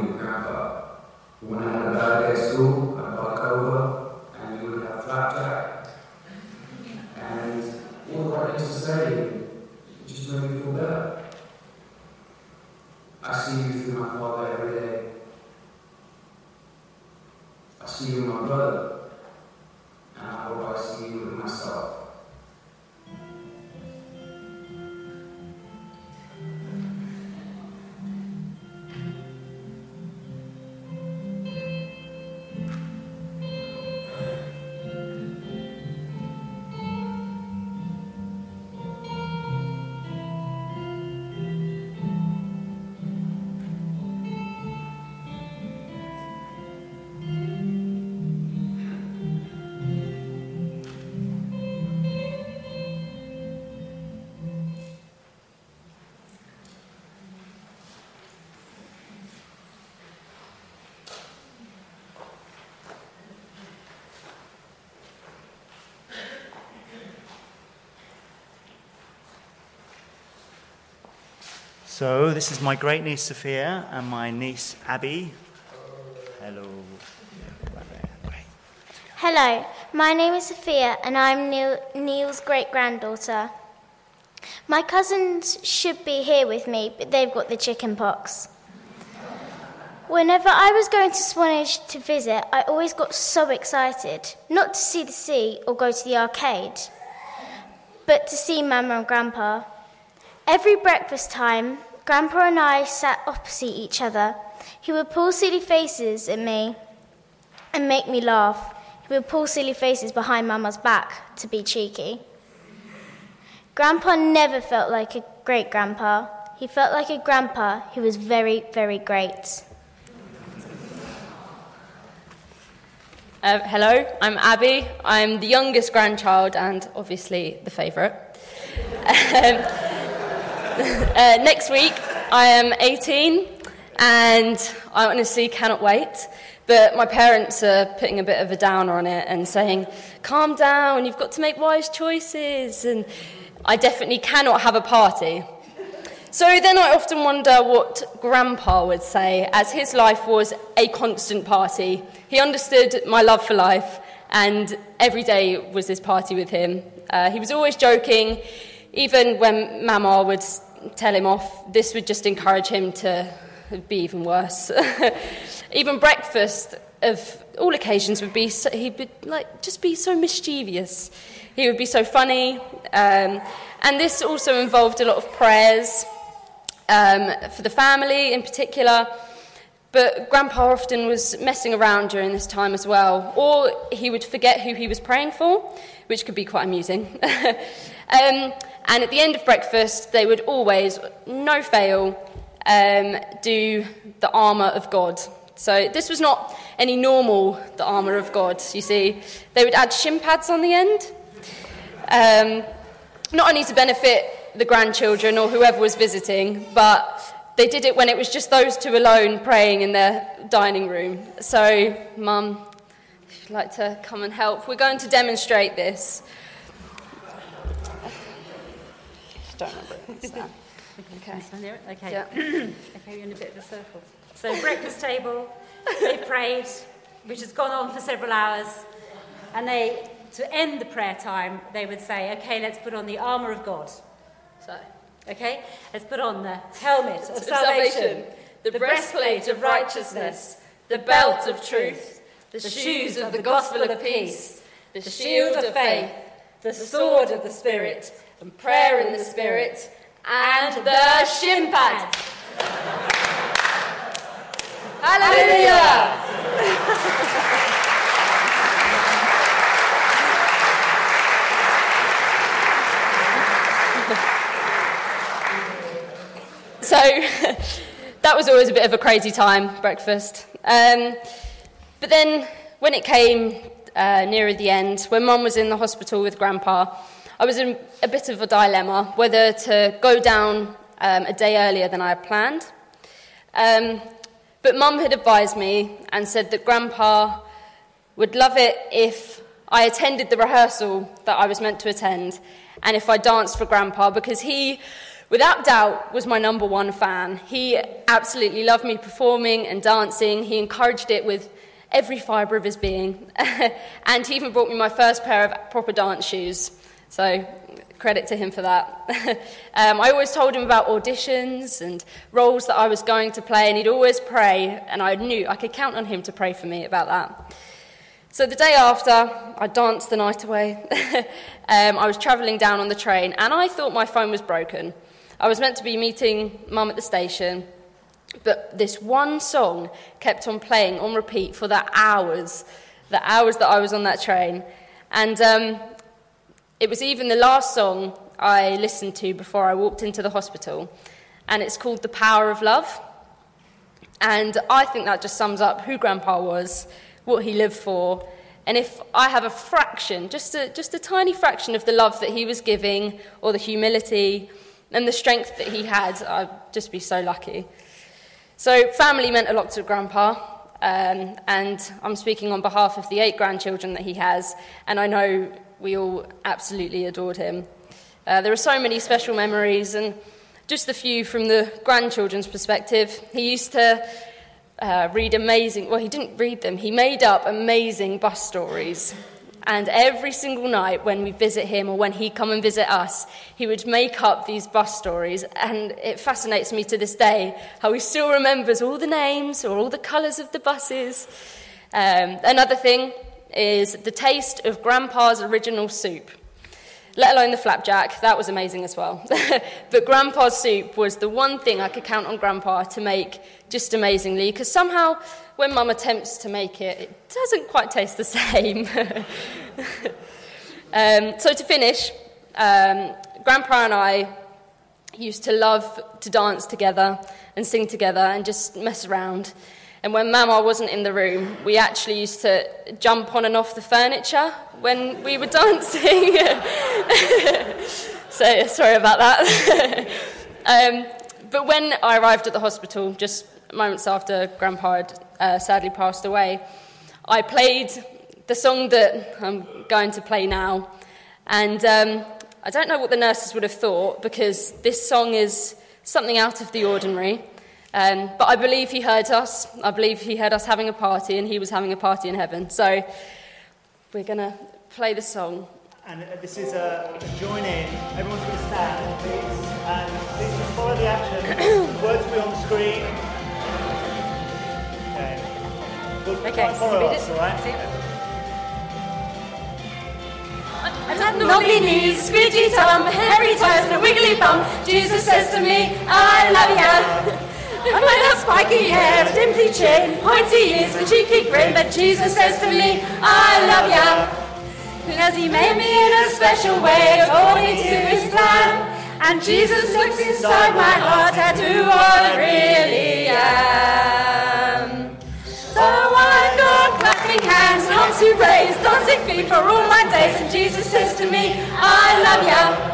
When I had a bad day at school, I'd walk over and we would have flapjack. I see you through my father every day. I see you in my brother, and I hope I see you in myself. So this is my great niece Sophia and my niece Abby. Hello. Hello, my name is Sophia and I'm Neil, Neil's great-granddaughter. My cousins should be here with me, but they've got the chicken pox. Whenever I was going to Swanage to visit, I always got so excited, not to see the sea or go to the arcade, but to see Mama and Grandpa. Every breakfast time, Grandpa and I sat opposite each other. He would pull silly faces at me and make me laugh. He would pull silly faces behind Mama's back to be cheeky. Grandpa never felt like a great grandpa. He felt like a grandpa who was very, very great. Uh, hello, I'm Abby. I'm the youngest grandchild and obviously the favourite. um, Uh, next week, I am eighteen, and I honestly cannot wait. But my parents are putting a bit of a downer on it and saying, calm down, you've got to make wise choices, and I definitely cannot have a party. So then I often wonder what Grandpa would say, as his life was a constant party. He understood my love for life, and every day was this party with him. Uh, he was always joking, even when Mama would tell him off. This would just encourage him to be even worse. Even breakfast, of all occasions, would be so, he would like just be so mischievous. He would be so funny, um, and this also involved a lot of prayers um, for the family in particular. But Grandpa often was messing around during this time as well, or he would forget who he was praying for, which could be quite amusing. um, and at the end of breakfast, they would always, no fail, um, do the armour of God. So this was not any normal, the armour of God, you see. They would add shin pads on the end, um, not only to benefit the grandchildren or whoever was visiting, but they did it when it was just those two alone praying in their dining room. So, Mum, if you'd like to come and help, we're going to demonstrate this. Don't remember it. It's there. Okay. Okay. Yeah. Okay, you're in a bit of a circle. So, breakfast table, they prayed, which has gone on for several hours, and they, to end the prayer time, they would say, okay, let's put on the armour of God. So, okay, let's put on the helmet of of salvation, salvation, the breastplate of righteousness, the belt of truth, the shoes of the gospel of peace, the shield of faith, the sword of the Spirit, and prayer in the Spirit, and the shin pads. Hallelujah! So that was always a bit of a crazy time, breakfast. Um, but then when it came uh, nearer the end, when Mum was in the hospital with Grandpa, I was in a bit of a dilemma whether to go down um, a day earlier than I had planned. Um, but Mum had advised me and said that Grandpa would love it if I attended the rehearsal that I was meant to attend and if I danced for Grandpa, because he, without doubt, was my number one fan. He absolutely loved me performing and dancing. He encouraged it with every fibre of his being. And he even brought me my first pair of proper dance shoes. So credit to him for that. um, I always told him about auditions and roles that I was going to play, and he'd always pray, and I knew I could count on him to pray for me about that. So the day after, I danced the night away. um, I was travelling down on the train, and I thought my phone was broken. I was meant to be meeting Mum at the station, but this one song kept on playing on repeat for the hours, the hours that I was on that train. And um, it was even the last song I listened to before I walked into the hospital, and it's called The Power of Love. And I think that just sums up who Grandpa was, what he lived for, and if I have a fraction, just a, just a tiny fraction of the love that he was giving, or the humility and the strength that he had, I'd just be so lucky. So family meant a lot to Grandpa, um, and I'm speaking on behalf of the eight grandchildren that he has, and I know we all absolutely adored him. Uh, there are so many special memories, and just a few from the grandchildren's perspective. He used to uh, read amazing, well, he didn't read them, he made up amazing bus stories. And every single night when we visit him or when he'd come and visit us, he would make up these bus stories. And it fascinates me to this day how he still remembers all the names or all the colours of the buses. Um, another thing is the taste of Grandpa's original soup, let alone the flapjack. That was amazing as well. But Grandpa's soup was the one thing I could count on Grandpa to make just amazingly, because somehow when Mum attempts to make it, it doesn't quite taste the same. um, so to finish, um, Grandpa and I used to love to dance together and sing together and just mess around. And when Mama wasn't in the room, we actually used to jump on and off the furniture when we were dancing. So sorry about that. um, but when I arrived at the hospital, just moments after Grandpa had uh, sadly passed away, I played the song that I'm going to play now. And um, I don't know what the nurses would have thought, because this song is something out of the ordinary. Um, but I believe he heard us. I believe he heard us having a party, and he was having a party in heaven. So we're going to play the song. And this is a, a join in. Everyone's going to stand, please. And please just follow the action. The words will be on the screen. Okay. We'll Okay, follow read us, it. all right? And knobbly knees, squidgy tum, hairy toes and a wiggly bum. Jesus says to me, I love ya. And when I have spiky hair, a dimply chin, pointy ears, a cheeky grin, but Jesus says to me, I love ya. Because he made me in a special way, according to his plan. And Jesus looks inside my heart at who I really am. So I've got clapping hands, arms to raise, dancing feet for all my days. And Jesus says to me, I love ya.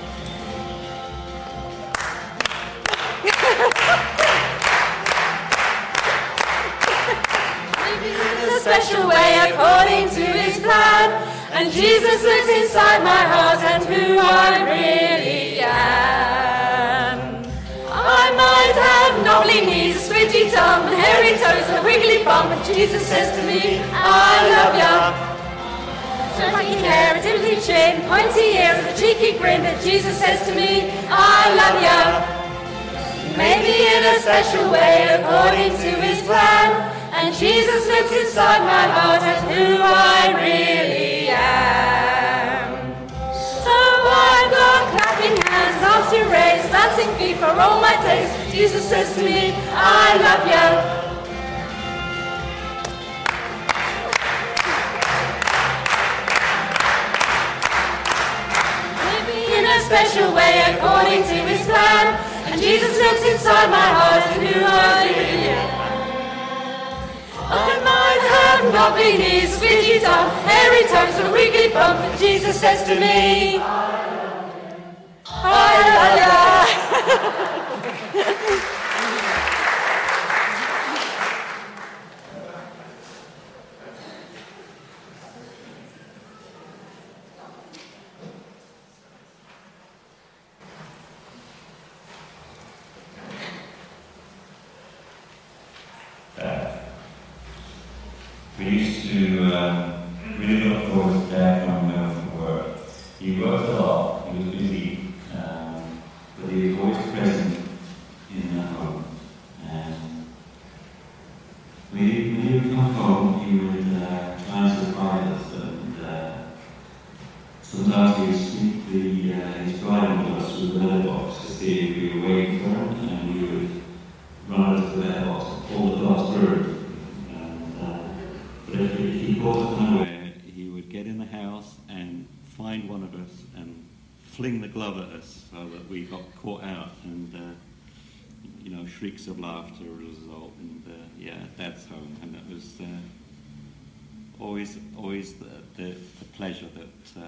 In a special way, according to his plan. And Jesus lives inside my heart and who I really am. I might have knobbly knees, a squidgy tum, hairy toes, and a wiggly bum, but Jesus says to me, I love ya. Spiky hair, a dimply chin, pointy ears, and a cheeky grin, but Jesus says to me, I love ya. Maybe in a special way, according to his plan. And Jesus looks inside my heart at who I really am. So I've got clapping hands, arms to raise, dancing feet for all my days. Jesus says to me, I love ya. Maybe in a special way, according to his plan. And Jesus looks inside my heart at who I really am. I might have knobbly knees, squidgy tum, hairy toes, and a wiggly bum, but Jesus says to me, I love ya. We used to um, really look forward to Dad coming home from work. He worked a lot. He was fling the glove at us so that we got caught out, and uh, you know, shrieks of laughter as a result. And uh, yeah, Dad's home, and it was uh, always always the, the, the pleasure that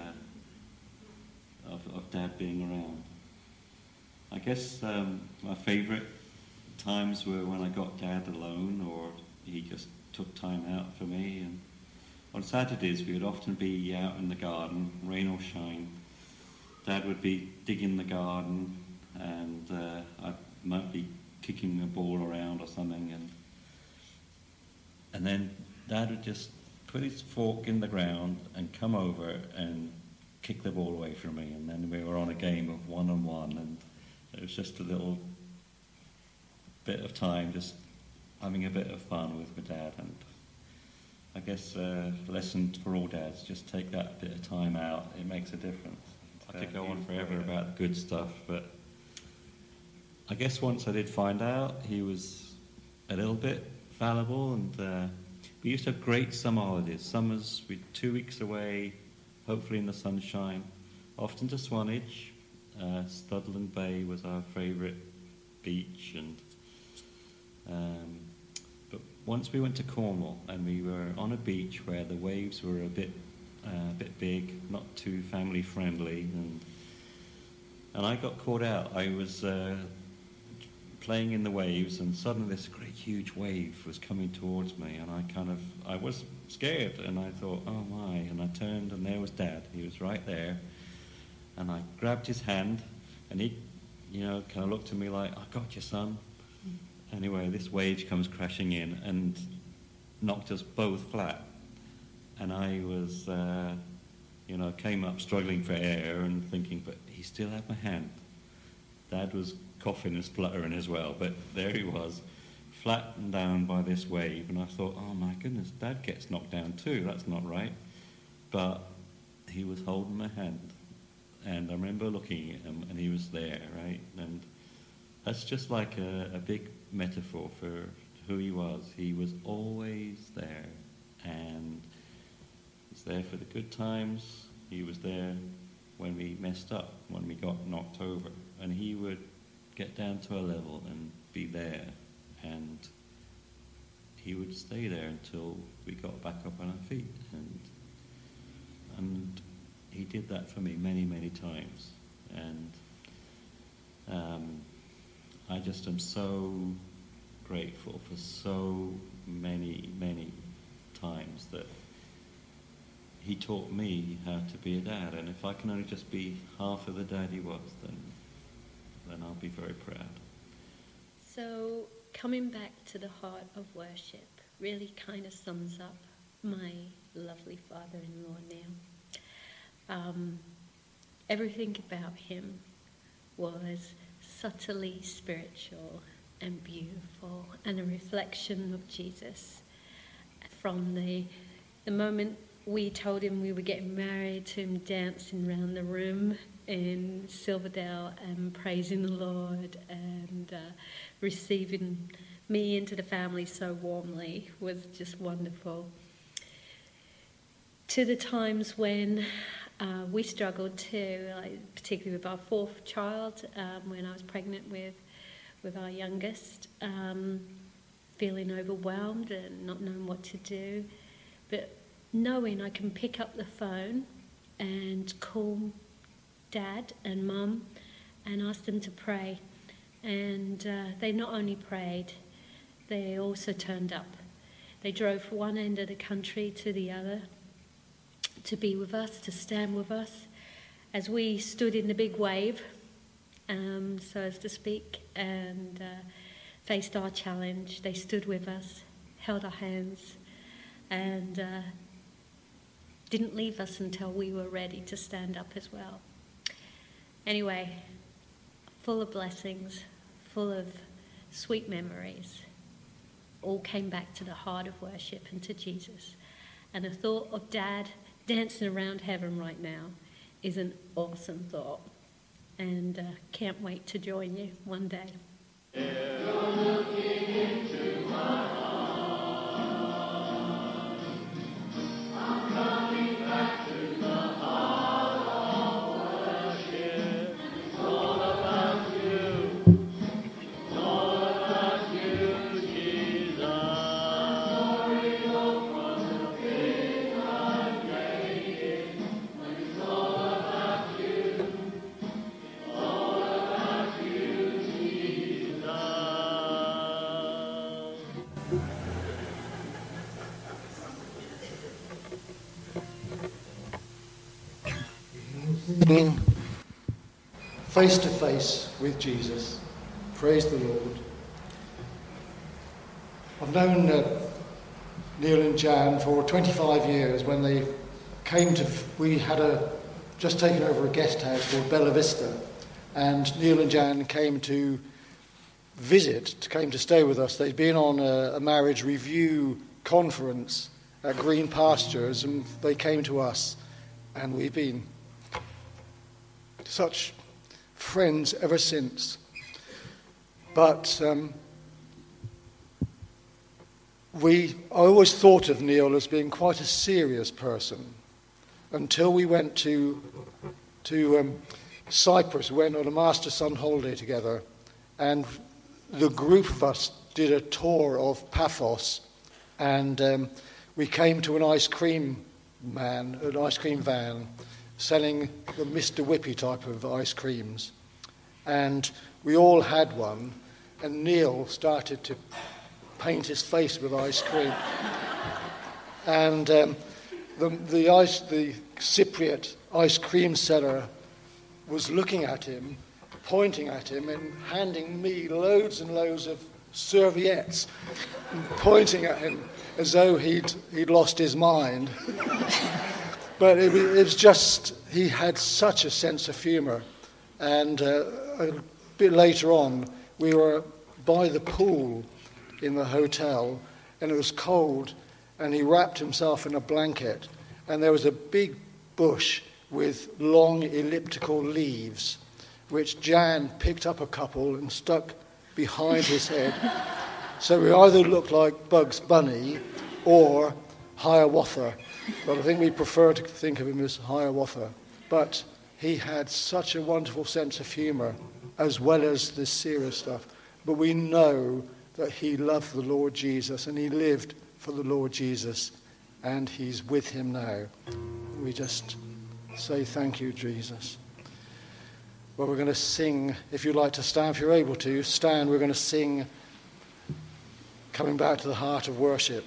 uh, of, of Dad being around. I guess um, my favourite times were when I got Dad alone, or he just took time out for me. And on Saturdays we would often be out in the garden, rain or shine. Dad would be digging the garden, and uh, I might be kicking a ball around or something, and and then Dad would just put his fork in the ground and come over and kick the ball away from me, and then we were on a game of one on one, and it was just a little bit of time just having a bit of fun with my dad. And I guess uh, lesson for all dads, just take that bit of time out, it makes a difference. I could go on forever about the good stuff, but I guess once I did find out he was a little bit fallible, and uh, we used to have great summer holidays. Summers, we'd two weeks away, hopefully in the sunshine, often to Swanage. Uh, Studland Bay was our favourite beach, and um, but once we went to Cornwall, and we were on a beach where the waves were a bit uh, a bit big, not too family friendly, and and I got caught out. I was uh, playing in the waves, and suddenly this great huge wave was coming towards me, and I kind of I was scared, and I thought, oh my, and I turned, and there was Dad. He was right there, and I grabbed his hand, and he, you know, kind of looked at me like, I got you, son. Mm. Anyway, this wave comes crashing in and knocked us both flat, and I was, uh, you know, came up struggling for air and thinking, but he still had my hand. Dad was coughing and spluttering as well, but there he was, flattened down by this wave, and I thought, oh my goodness, Dad gets knocked down too, that's not right. But he was holding my hand, and I remember looking at him, and he was there, right? And that's just like a, a big metaphor for who he was. He was always there, and he's there for the good times. He was there when we messed up, when we got knocked over, and he would get down to a level and be there, and he would stay there until we got back up on our feet, and and he did that for me many, many times, and um, I just am so grateful for so many, many times that he taught me how to be a dad, and if I can only just be half of the dad he was, then then I'll be very proud. So coming back to the heart of worship really kind of sums up my lovely father-in-law now. Um, everything about him was subtly spiritual and beautiful, and a reflection of Jesus. From the the moment we told him we were getting married, to him dancing around the room in Silverdale and praising the Lord and uh, receiving me into the family so warmly was just wonderful. To the times when uh, we struggled too, like particularly with our fourth child, um, when I was pregnant with with our youngest, um, feeling overwhelmed and not knowing what to do, but knowing I can pick up the phone and call Dad and Mum and ask them to pray. And uh, they not only prayed, they also turned up. They drove from one end of the country to the other to be with us, to stand with us as we stood in the big wave, um, so as to speak, and uh, faced our challenge. They stood with us, held our hands, and uh, didn't leave us until we were ready to stand up as well. Anyway, full of blessings, full of sweet memories, all came back to the heart of worship and to Jesus. And the thought of Dad dancing around heaven right now is an awesome thought. And uh, can't wait to join you one day. You're looking into my heart. I'm coming back to the heart of worship. being face to face with Jesus. Praise the Lord. I've known uh, Neil and Jan for twenty-five years. When they came to, we had a just taken over a guest house called Bella Vista, and Neil and Jan came to visit, came to stay with us. They'd been on a, a marriage review conference at Green Pastures, and they came to us, and we've been such friends ever since. But um, we, I always thought of Neil as being quite a serious person until we went to to um, Cyprus. We went on a master-son holiday together, and the group of us did a tour of Paphos, and um, we came to an ice cream man, an ice cream van, selling the Mister Whippy type of ice creams. And we all had one, and Neil started to paint his face with ice cream. and um, the, the, ice, the Cypriot ice cream seller was looking at him, pointing at him, and handing me loads and loads of serviettes, and pointing at him as though he'd, he'd lost his mind. But it, it was just, he had such a sense of humour. And uh, a bit later on, we were by the pool in the hotel, and it was cold, and he wrapped himself in a blanket, and there was a big bush with long elliptical leaves, which Jan picked up a couple and stuck behind his head. So we either looked like Bugs Bunny or Hiawatha, but I think we prefer to think of him as Hiawatha. But he had such a wonderful sense of humour, as well as this serious stuff. But we know that he loved the Lord Jesus, and he lived for the Lord Jesus, and he's with him now. We just say thank you, Jesus. Well, we're going to sing. If you'd like to stand, if you're able to, stand. We're going to sing Coming Back to the Heart of Worship.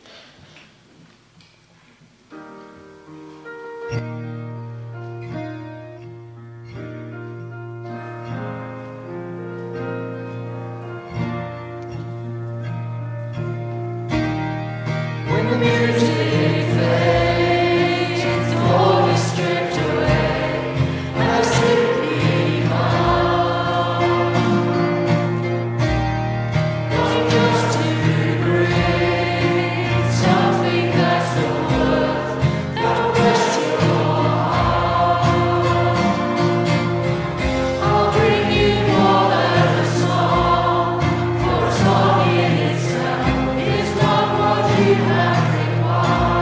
You have required.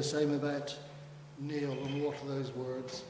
the same about Neil, and what are those words?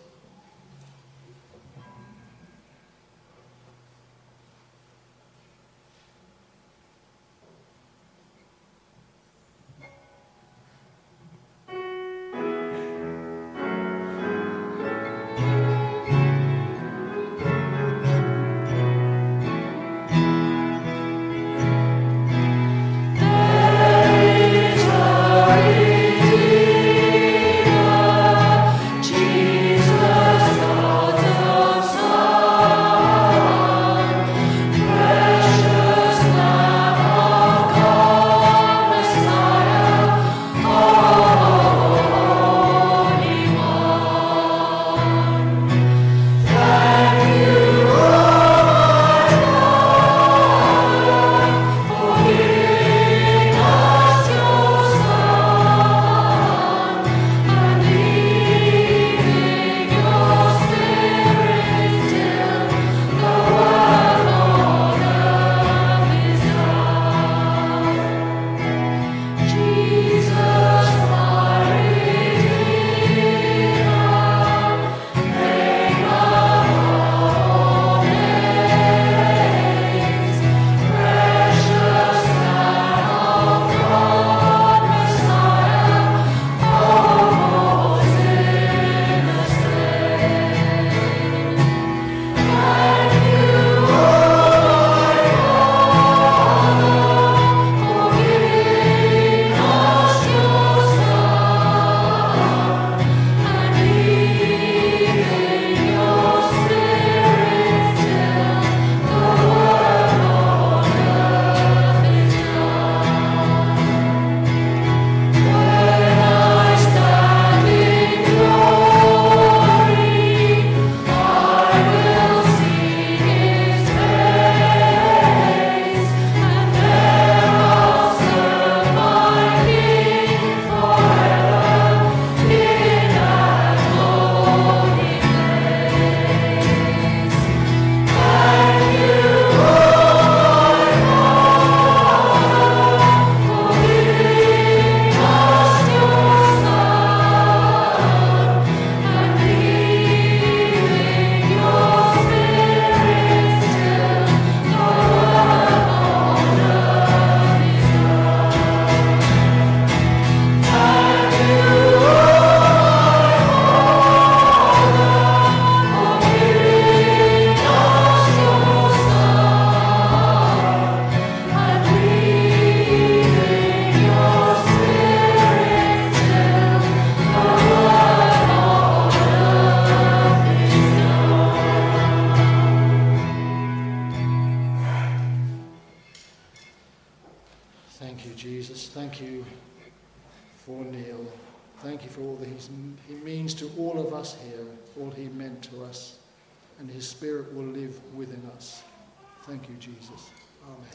Thank you, Jesus. Thank you for Neil. Thank you for all that he's, he means to all of us here, all he meant to us, and his Spirit will live within us. Thank you, Jesus. Amen.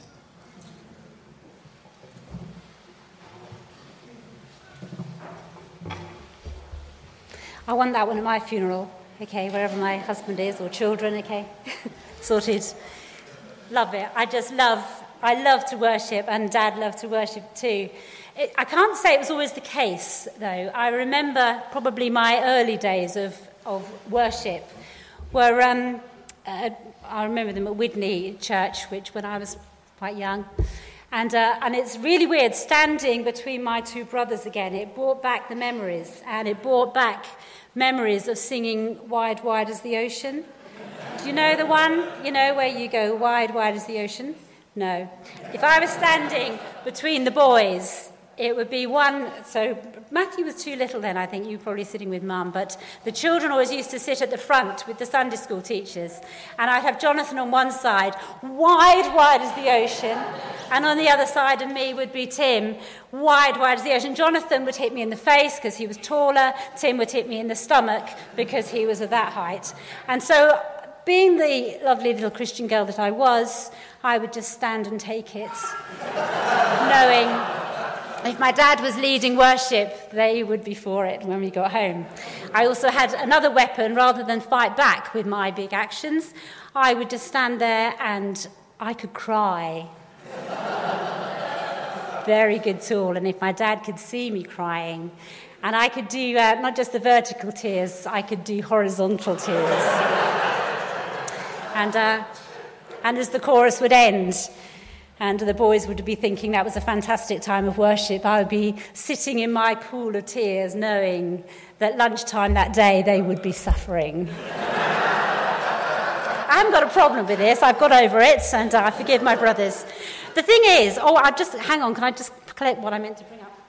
I want that one at my funeral, okay, wherever my husband is or children, okay, sorted. Love it. I just love, I love to worship, and Dad loved to worship too. It, I can't say it was always the case, though. I remember probably my early days of, of worship were, um, uh, I remember them at Widney Church, which when I was quite young. And uh, and it's really weird, standing between my two brothers again. It brought back the memories, and it brought back memories of singing Wide, Wide as the Ocean. Do you know the one, you know, where you go wide, wide as the ocean? No. If I was standing between the boys, it would be one, so Matthew was too little then, I think, you were probably sitting with Mum, but the children always used to sit at the front with the Sunday school teachers, and I'd have Jonathan on one side, wide, wide as the ocean, and on the other side of me would be Tim, wide, wide as the ocean. Jonathan would hit me in the face because he was taller, Tim would hit me in the stomach because he was of that height. And so, being the lovely little Christian girl that I was, I would just stand and take it, knowing if my dad was leading worship, they would be for it when we got home. I also had another weapon. Rather than fight back with my big actions, I would just stand there and I could cry. Very good tool. And if my dad could see me crying, And I could do uh, not just the vertical tears, I could do horizontal tears. and, uh, and as the chorus would end, and the boys would be thinking that was a fantastic time of worship, I would be sitting in my pool of tears knowing that lunchtime that day they would be suffering. I haven't got a problem with this. I've got over it, and I forgive my brothers. The thing is, oh, I just hang on. Can I just collect what I meant to bring up?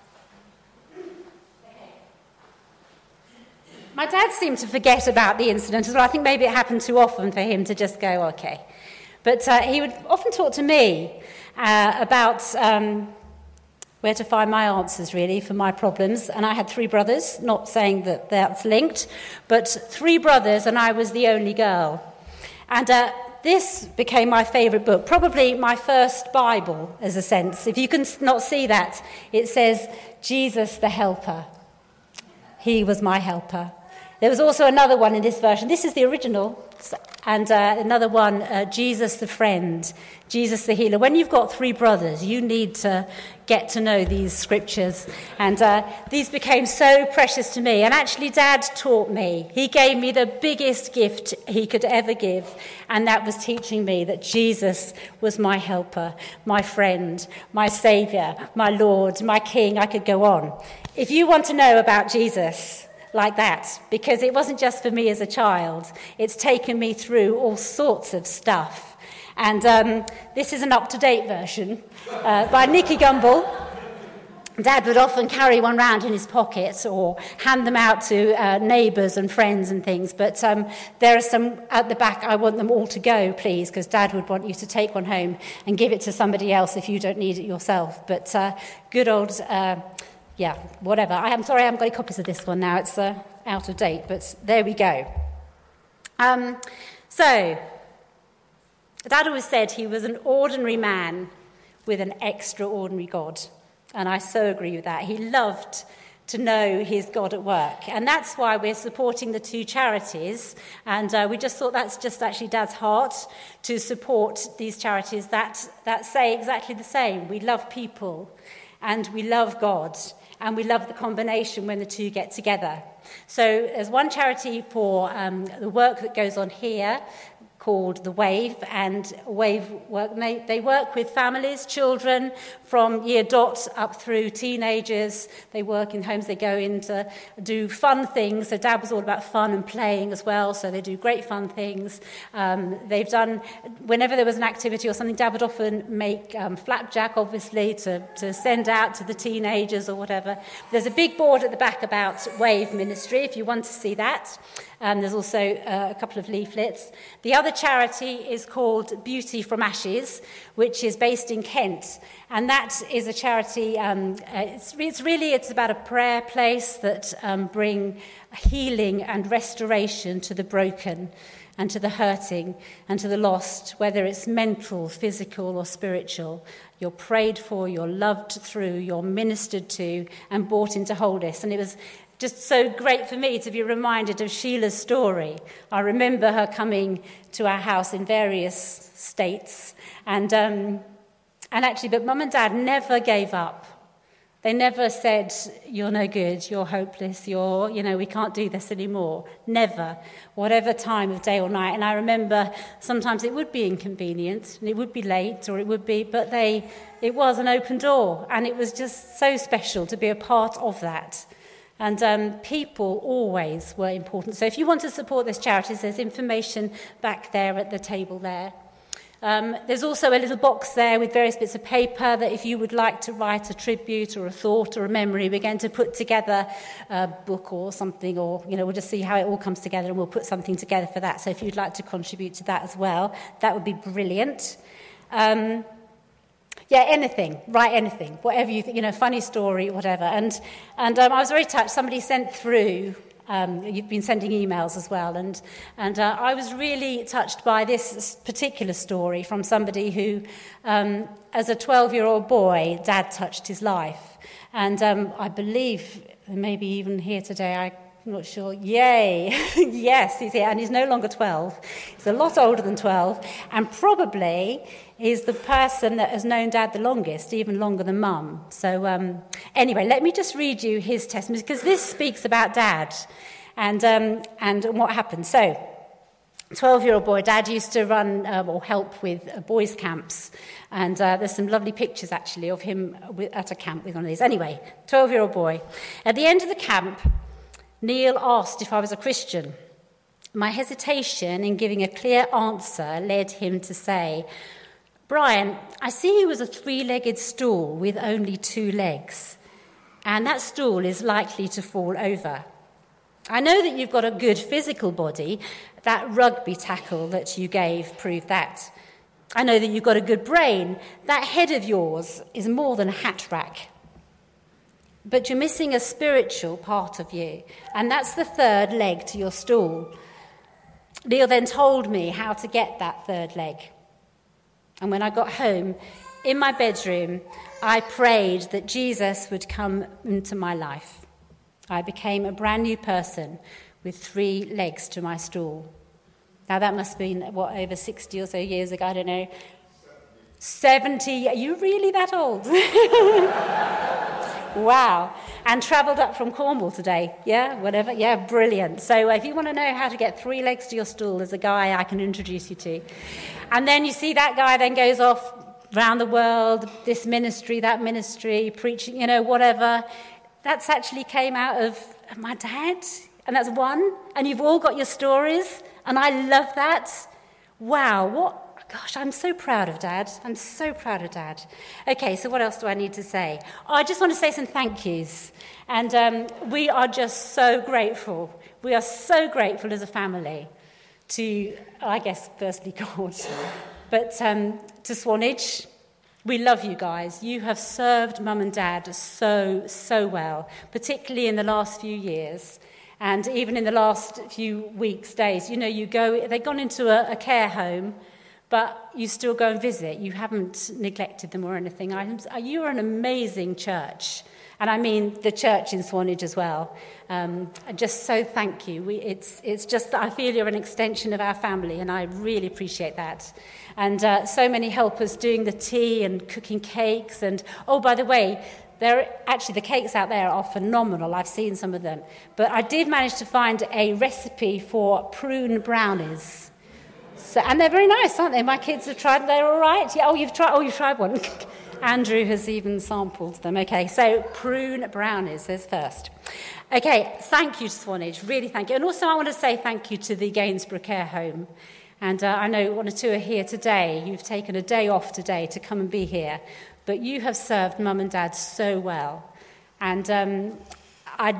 My dad seemed to forget about the incident as well. I think maybe it happened too often for him to just go, okay. But uh, he would often talk to me uh, about um, where to find my answers, really, for my problems. And I had three brothers, not saying that that's linked, but three brothers, and I was the only girl. And uh, this became my favourite book, probably my first Bible, as a sense. If you can not see that, it says, Jesus the Helper. He was my helper. There was also another one in this version. This is the original. And uh, another one, uh, Jesus the Friend, Jesus the Healer. When you've got three brothers, you need to get to know these scriptures. And uh, these became so precious to me. And actually, Dad taught me. He gave me the biggest gift he could ever give. And that was teaching me that Jesus was my helper, my friend, my saviour, my Lord, my King. I could go on. If you want to know about Jesus like that, because it wasn't just for me as a child, it's taken me through all sorts of stuff. And um, this is an up-to-date version uh, by Nicky Gumbel. Dad would often carry one round in his pocket or hand them out to uh, neighbours and friends and things. But um, there are some at the back. I want them all to go, please, because Dad would want you to take one home and give it to somebody else if you don't need it yourself. But uh, good old... Uh, Yeah, whatever. I am sorry I haven't got any copies of this one now. It's uh, out of date, but there we go. Um, so, Dad always said he was an ordinary man with an extraordinary God. And I so agree with that. He loved to know his God at work. And that's why we're supporting the two charities. And uh, we just thought that's just actually Dad's heart to support these charities that, that say exactly the same. We love people and we love God. And we love the combination when the two get together. So there's one charity for um, the work that goes on here called The Wave, and Wave work, they, they work with families, children from year dot up through teenagers. They work in homes, they go in to do fun things. So Dad was all about fun and playing as well, so they do great fun things. Um, they've done, whenever there was an activity or something, Dad would often make um, flapjack, obviously, to, to send out to the teenagers or whatever. There's a big board at the back about Wave Ministry, if you want to see that. Um, there's also uh, a couple of leaflets. The other charity is called Beauty from Ashes, which is based in Kent. And that is a charity, um, it's, it's really, it's about a prayer place that um, bring healing and restoration to the broken and to the hurting and to the lost, whether it's mental, physical or spiritual. You're prayed for, you're loved through, you're ministered to and brought into wholeness. And it was just so great for me to be reminded of Sheila's story. I remember her coming to our house in various states. And um, and actually, but Mum and Dad never gave up. They never said, you're no good, you're hopeless, you're, you know, we can't do this anymore. Never. Whatever time of day or night. And I remember sometimes it would be inconvenient, and it would be late, or it would be, but they, it was an open door. And it was just so special to be a part of that. And um, people always were important. So if you want to support this charity, there's information back there at the table there. Um, there's also a little box there with various bits of paper that if you would like to write a tribute or a thought or a memory, we're going to put together a book or something, or, you know, we'll just see how it all comes together and we'll put something together for that. So if you'd like to contribute to that as well, that would be brilliant. Um, Yeah, anything, write anything, whatever you think, you know, funny story, whatever. And and um, I was very touched. Somebody sent through, um, you've been sending emails as well, and and uh, I was really touched by this particular story from somebody who, um, as a twelve-year-old boy, Dad touched his life. And um, I believe, maybe even here today, I I'm not sure. Yay. Yes, he's here. And he's no longer twelve. He's a lot older than twelve. And probably he's the person that has known Dad the longest, even longer than Mum. So um, anyway, let me just read you his testimony, because this speaks about Dad and, um, and what happened. So, twelve-year-old boy, Dad used to run um, or help with uh, boys' camps. And uh, there's some lovely pictures, actually, of him with, at a camp with one of these. Anyway, twelve-year-old boy. At the end of the camp, Neil asked if I was a Christian. My hesitation in giving a clear answer led him to say, Brian, I see you as a three-legged stool with only two legs, and that stool is likely to fall over. I know that you've got a good physical body. That rugby tackle that you gave proved that. I know that you've got a good brain. That head of yours is more than a hat rack. But you're missing a spiritual part of you, and that's the third leg to your stool. Neil then told me how to get that third leg. And when I got home, in my bedroom, I prayed that Jesus would come into my life. I became a brand new person with three legs to my stool. Now, that must have been, what, over sixty or so years ago, I don't know. seventy, are you really that old? Wow. And travelled up from Cornwall today. Yeah, whatever. Yeah, brilliant. So if you want to know how to get three legs to your stool, there's a guy I can introduce you to. And then you see that guy then goes off around the world, this ministry, that ministry, preaching, you know, whatever. That's actually came out of my dad. And that's one. And you've all got your stories. And I love that. Wow, what? Gosh, I'm so proud of Dad. I'm so proud of Dad. Okay, so what else do I need to say? Oh, I just want to say some thank yous. And um, we are just so grateful. We are so grateful as a family to, I guess, firstly God, but um, to Swanage. We love you guys. You have served Mum and Dad so, so well, particularly in the last few years. And even in the last few weeks, days, you know, you go, they've gone into a, a care home, but you still go and visit. You haven't neglected them or anything. I'm, you are an amazing church. And I mean the church in Swanage as well. Um, just so thank you. We, it's, it's just, I feel you're an extension of our family, and I really appreciate that. And uh, so many helpers doing the tea and cooking cakes. And, oh, by the way, there actually the cakes out there are phenomenal. I've seen some of them. But I did manage to find a recipe for prune brownies. So, and they're very nice, aren't they? My kids have tried them. They're all right. Yeah. Oh, you've tried. Oh, you've tried one. Andrew has even sampled them. Okay. So prune brownies is first. Okay. Thank you to Swanage. Really thank you. And also, I want to say thank you to the Gainsborough Care Home. And uh, I know one or two are here today. You've taken a day off today to come and be here, but you have served Mum and Dad so well. And um, I,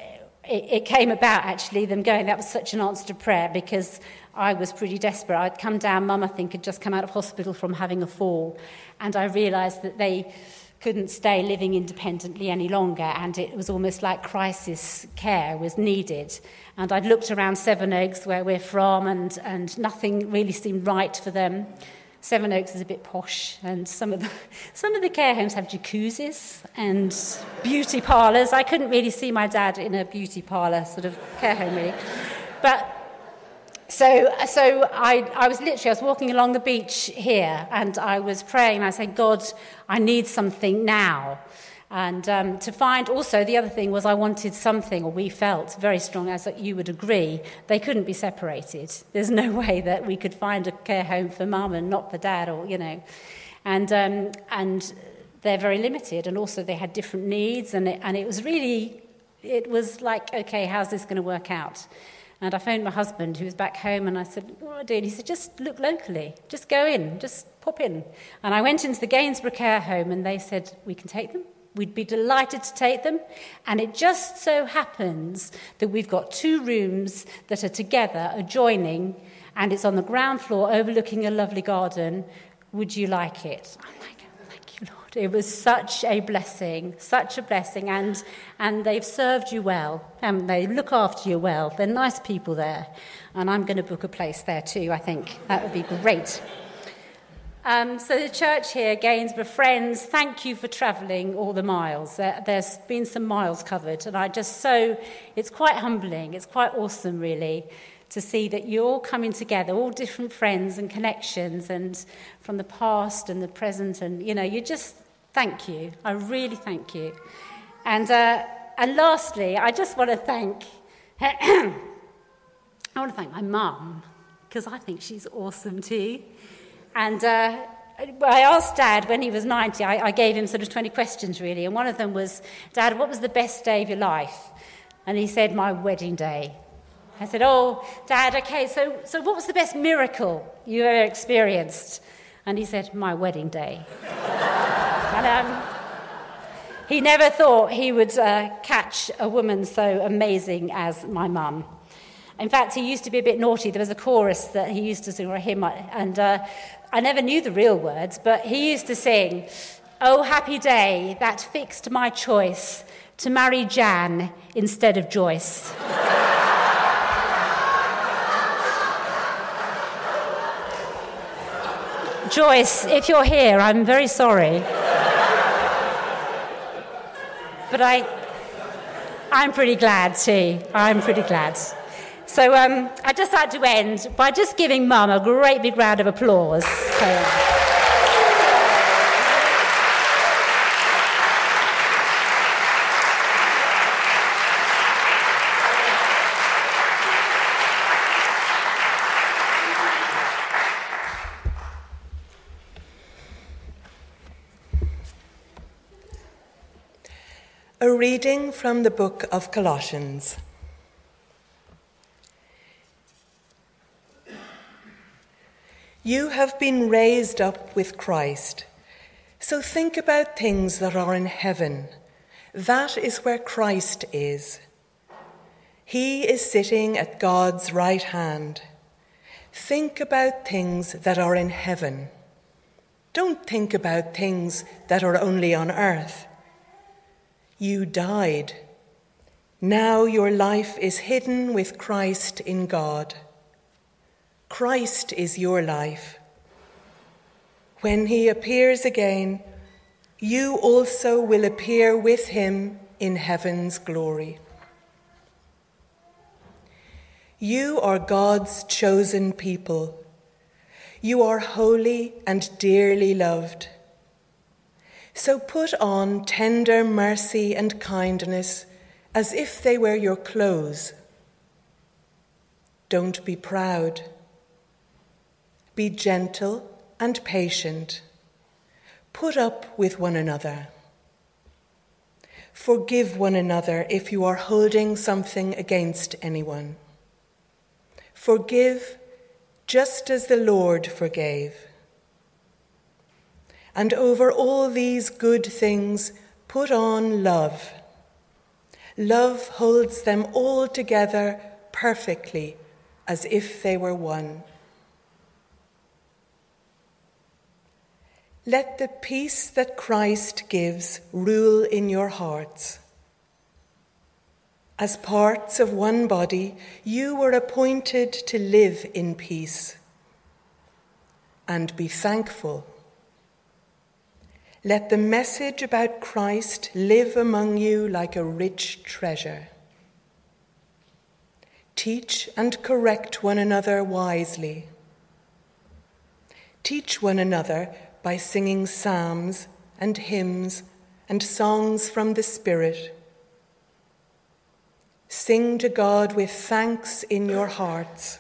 it, it came about actually them going. That was such an answer to prayer, because I was pretty desperate. I'd come down, Mum, I think, had just come out of hospital from having a fall, and I realised that they couldn't stay living independently any longer, and it was almost like crisis care was needed. And I'd looked around Sevenoaks, where we're from, and, and nothing really seemed right for them. Sevenoaks is a bit posh, and some of the some of the care homes have jacuzzis and beauty parlours. I couldn't really see my dad in a beauty parlour sort of care home, really. But So, so I, I was literally, I was walking along the beach here, and I was praying, and I said, God, I need something now. And um, to find, also, the other thing was I wanted something, or we felt very strong, as you would agree, they couldn't be separated. There's no way that we could find a care home for Mum and not for Dad, or, you know. And um, and they're very limited, and also they had different needs, and it, and it was really, it was like, okay, how's this going to work out? And I phoned my husband, who was back home, and I said, what do I do? And he said, just look locally. Just go in. Just pop in. And I went into the Gainsborough Care Home, and they said, we can take them. We'd be delighted to take them. And it just so happens that we've got two rooms that are together, adjoining, and it's on the ground floor overlooking a lovely garden. Would you like it? I'm like, thank you, Lord. It was such a blessing, such a blessing. And and they've served you well, and they look after you well. They're nice people there. And I'm going to book a place there too, I think. That would be great. Um, so the church here, Gainsborough Friends, thank you for travelling all the miles. There, there's been some miles covered, and I just so, it's quite humbling, it's quite awesome really, to see that you're all coming together, all different friends and connections, and from the past and the present, and you know, you just, thank you, I really thank you. And, uh, and lastly, I just want to thank, I want to thank my mum, because I think she's awesome too. And uh, I asked Dad when he was ninety, I, I gave him sort of twenty questions really, and one of them was, Dad, what was the best day of your life? And he said, my wedding day. I said, oh, Dad, okay, so, so what was the best miracle you ever experienced? And he said, my wedding day. and um, he never thought he would uh, catch a woman so amazing as my mum. In fact, he used to be a bit naughty. There was a chorus that he used to sing, or a hymn, and uh, I never knew the real words, but he used to sing, oh, happy day that fixed my choice to marry Jan instead of Joyce. Joyce, if you're here, I'm very sorry. But I, I'm pretty glad too. I'm pretty glad. So um, I'd just like to end by just giving Mum a great big round of applause. So, A reading from the book of Colossians. You have been raised up with Christ, so think about things that are in heaven. That is where Christ is. He is sitting at God's right hand. Think about things that are in heaven. Don't think about things that are only on earth. You died. Now your life is hidden with Christ in God. Christ is your life. When he appears again, you also will appear with him in heaven's glory. You are God's chosen people. You are holy and dearly loved. So put on tender mercy and kindness as if they were your clothes. Don't be proud. Be gentle and patient. Put up with one another. Forgive one another if you are holding something against anyone. Forgive just as the Lord forgave. And over all these good things, put on love. Love holds them all together perfectly, as if they were one. Let the peace that Christ gives rule in your hearts. As parts of one body, you were appointed to live in peace. And be thankful. Let the message about Christ live among you like a rich treasure. Teach and correct one another wisely. Teach one another by singing psalms and hymns and songs from the Spirit. Sing to God with thanks in your hearts.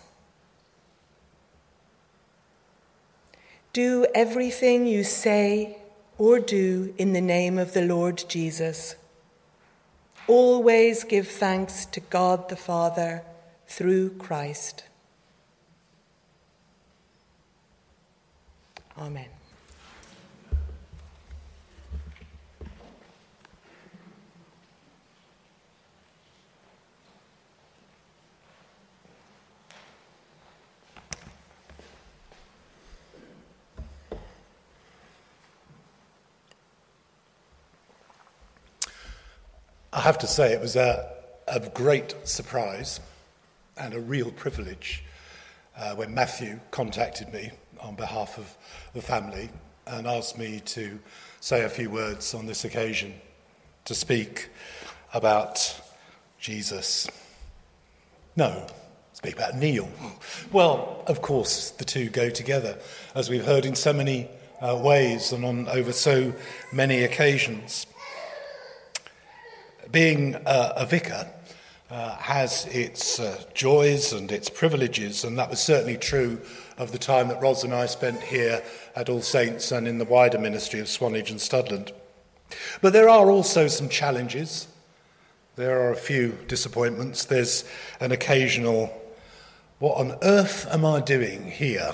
Do everything you say or do in the name of the Lord Jesus. Always give thanks to God the Father through Christ. Amen. I have to say it was a, a great surprise and a real privilege uh, when Matthew contacted me on behalf of the family and asked me to say a few words on this occasion, to speak about Jesus. No, speak about Neil. Well, of course, the two go together, as we've heard in so many uh, ways and on over so many occasions. Being uh, a vicar uh, has its uh, joys and its privileges, and that was certainly true of the time that Ros and I spent here at All Saints and in the wider ministry of Swanage and Studland. But there are also some challenges. There are a few disappointments. There's an occasional, what on earth am I doing here?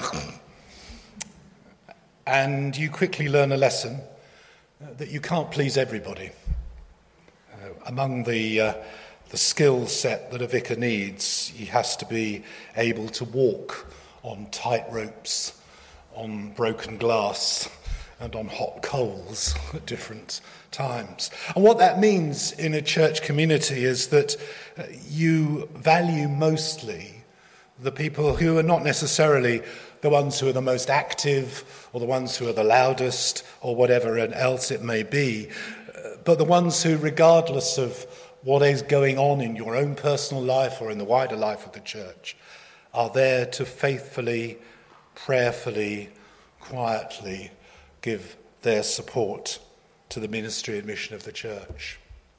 And you quickly learn a lesson that you can't please everybody. Uh, among the uh, the skill set that a vicar needs, he has to be able to walk on tight ropes, on broken glass, and on hot coals at different times. And what that means in a church community is that uh, you value mostly the people who are not necessarily the ones who are the most active or the ones who are the loudest or whatever else it may be, uh, but the ones who, regardless of what is going on in your own personal life or in the wider life of the church, are there to faithfully, prayerfully, quietly give their support to the ministry and mission of the church.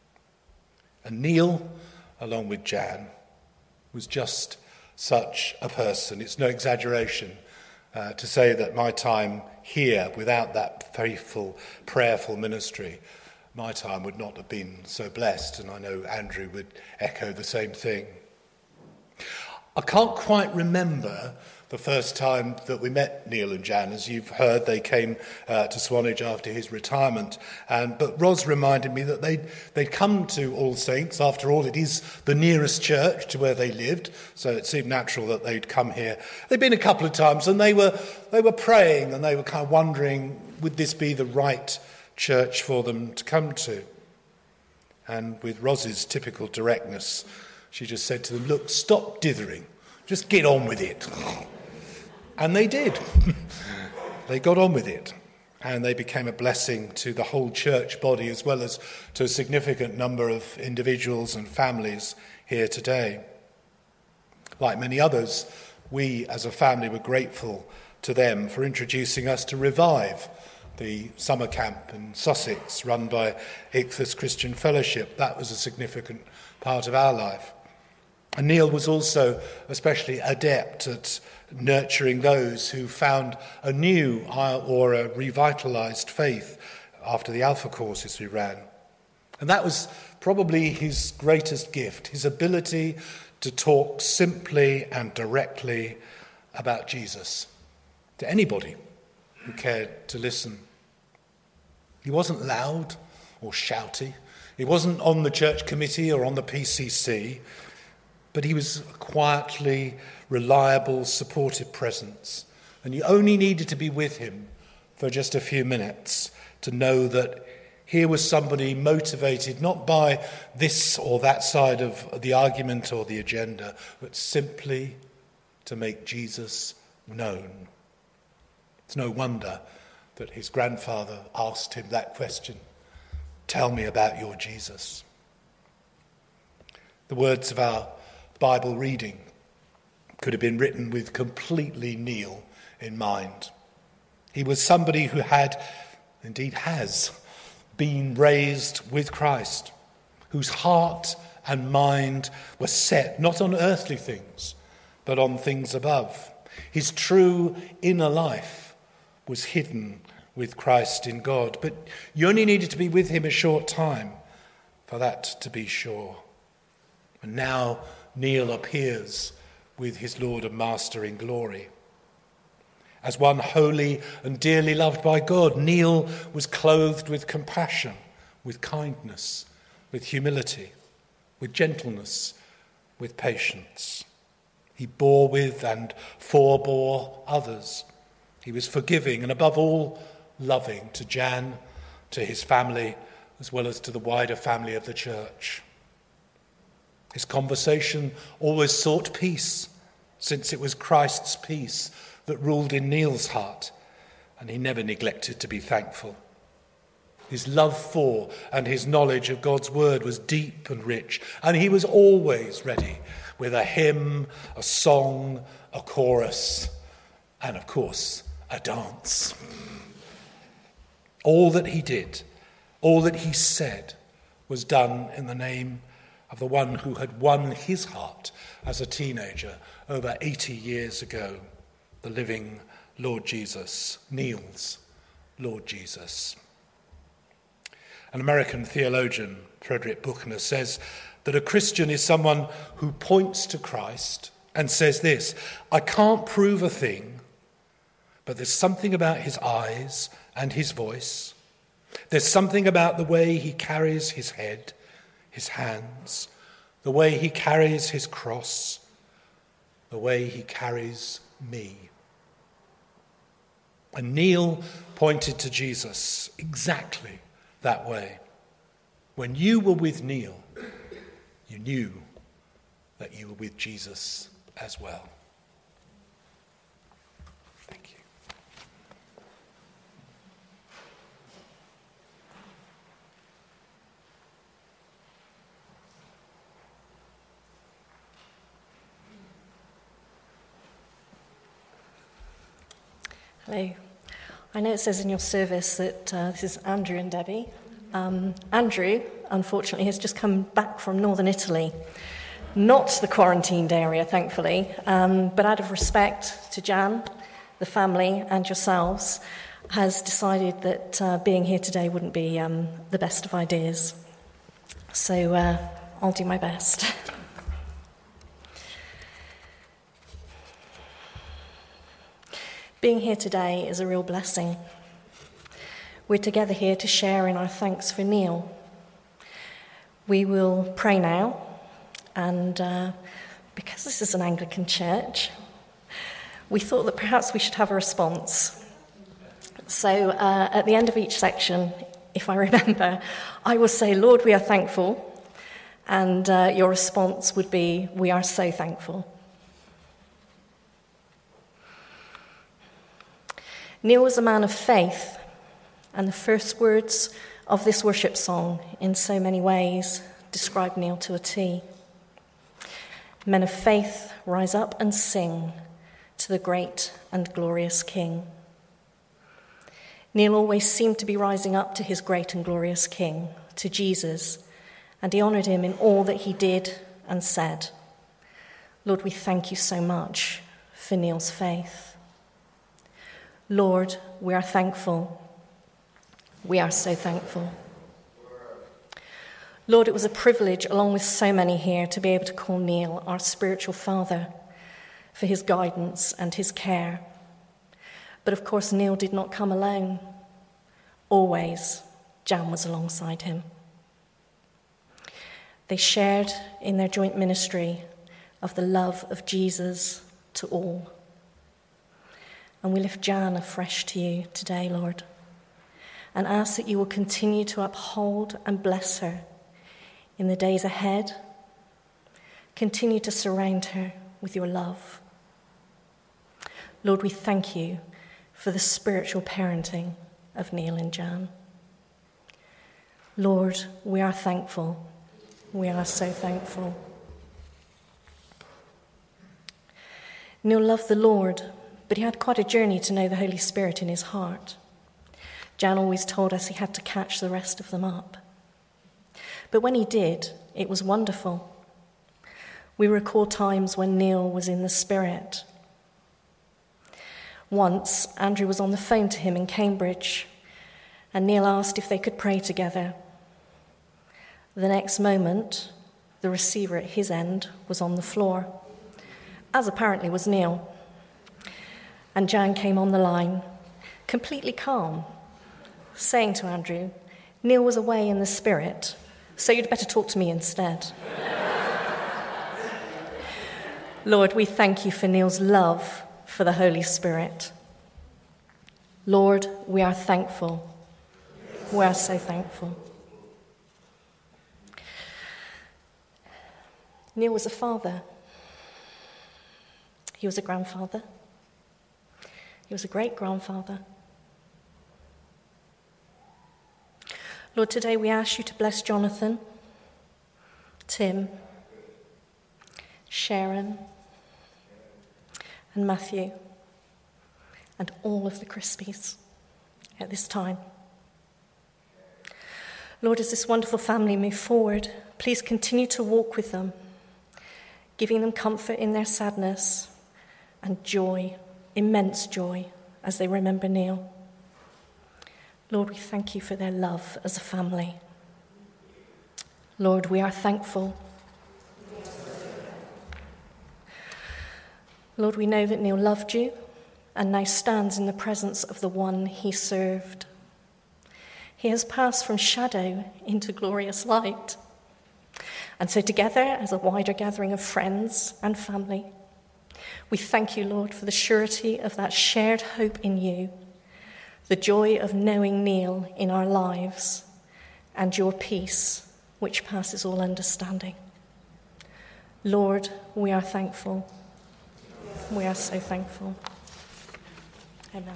And Neil, along with Jan, was just such a person. It's no exaggeration uh, to say that my time here, without that faithful, prayerful ministry, my time would not have been so blessed, and I know Andrew would echo the same thing. I can't quite remember the first time that we met Neil and Jan. As you've heard, they came uh, to Swanage after his retirement. And, but Ros reminded me that they'd, they'd come to All Saints. After all, it is the nearest church to where they lived, so it seemed natural that they'd come here. They'd been a couple of times, and they were they were praying, and they were kind of wondering, would this be the right church for them to come to? And with Ros's typical directness, she just said to them, look, stop dithering. Just get on with it. And they did. They got on with it. And they became a blessing to the whole church body, as well as to a significant number of individuals and families here today. Like many others, we as a family were grateful to them for introducing us to Revive, the summer camp in Sussex run by Ichthus Christian Fellowship. That was a significant part of our life. And Neil was also especially adept at nurturing those who found a new or a revitalised faith after the Alpha courses we ran. And that was probably his greatest gift, his ability to talk simply and directly about Jesus to anybody who cared to listen. He wasn't loud or shouty. He wasn't on the church committee or on the P C C. But he was a quietly reliable, supportive presence. And you only needed to be with him for just a few minutes to know that here was somebody motivated not by this or that side of the argument or the agenda, but simply to make Jesus known. It's no wonder that his grandfather asked him that question. Tell me about your Jesus. The words of our Bible reading could have been written with completely Neil in mind. He was somebody who had, indeed has, been raised with Christ, whose heart and mind were set not on earthly things, but on things above. His true inner life was hidden with Christ in God, but you only needed to be with him a short time for that to be sure. And now Neil appears with his Lord and Master in glory. As one holy and dearly loved by God, Neil was clothed with compassion, with kindness, with humility, with gentleness, with patience. He bore with and forebore others. He was forgiving and above all loving to Jan, to his family, as well as to the wider family of the church. His conversation always sought peace since it was Christ's peace that ruled in Neil's heart, and he never neglected to be thankful. His love for and his knowledge of God's word was deep and rich, and he was always ready with a hymn, a song, a chorus, and of course, a dance. All that he did, all that he said, was done in the name of the one who had won his heart as a teenager over eighty years ago, the living Lord Jesus, Neil's Lord Jesus. An American theologian, Frederick Buechner, says that a Christian is someone who points to Christ and says this: I can't prove a thing, but there's something about his eyes and his voice. There's something about the way he carries his head, his hands, the way he carries his cross, the way he carries me. And Neil pointed to Jesus exactly that way. When you were with Neil, you knew that you were with Jesus as well. Thank you. Hello. I know it says in your service that uh, this is Andrew and Debbie. Um, Andrew, unfortunately, has just come back from northern Italy. Not the quarantined area, thankfully, um, but out of respect to Jan, the family, and yourselves, has decided that uh, being here today wouldn't be um, the best of ideas. So uh, I'll do my best. Being here today is a real blessing. We're together here to share in our thanks for Neil. We will pray now, and uh, because this is an Anglican church, we thought that perhaps we should have a response. So uh, at the end of each section, if I remember, I will say, Lord, we are thankful, and uh, your response would be, we are so thankful. Neil was a man of faith, and the first words of this worship song, in so many ways, describe Neil to a T. Men of faith, rise up and sing to the great and glorious King. Neil always seemed to be rising up to his great and glorious King, to Jesus, and he honoured him in all that he did and said. Lord, we thank you so much for Neil's faith. Lord, we are thankful. We are so thankful. Lord, it was a privilege, along with so many here, to be able to call Neil our spiritual father for his guidance and his care. But of course, Neil did not come alone. Always, Jan was alongside him. They shared in their joint ministry of the love of Jesus to all. And we lift Jan afresh to you today, Lord, and ask that you will continue to uphold and bless her in the days ahead. Continue to surround her with your love. Lord, we thank you for the spiritual parenting of Neil and Jan. Lord, we are thankful. We are so thankful. Neil loved the Lord, but he had quite a journey to know the Holy Spirit in his heart. Jan always told us he had to catch the rest of them up. But when he did, it was wonderful. We recall times when Neil was in the Spirit. Once, Andrew was on the phone to him in Cambridge, and Neil asked if they could pray together. The next moment, the receiver at his end was on the floor, as apparently was Neil. And Jan came on the line, completely calm, saying to Andrew, Neil was away in the Spirit, so you'd better talk to me instead. Lord, we thank you for Neil's love for the Holy Spirit. Lord, we are thankful. We are so thankful. Neil was a father. He was a grandfather. He was a great-grandfather. Lord, today we ask you to bless Jonathan, Tim, Sharon, and Matthew, and all of the Crispies at this time. Lord, as this wonderful family move forward, please continue to walk with them, giving them comfort in their sadness and joy, immense joy, as they remember Neil. Lord, we thank you for their love as a family. Lord, we are thankful. Lord, we know that Neil loved you and now stands in the presence of the one he served. He has passed from shadow into glorious light. And so together, as a wider gathering of friends and family, we thank you, Lord, for the surety of that shared hope in you, the joy of knowing Neil in our lives, and your peace, which passes all understanding. Lord, we are thankful. We are so thankful. Amen.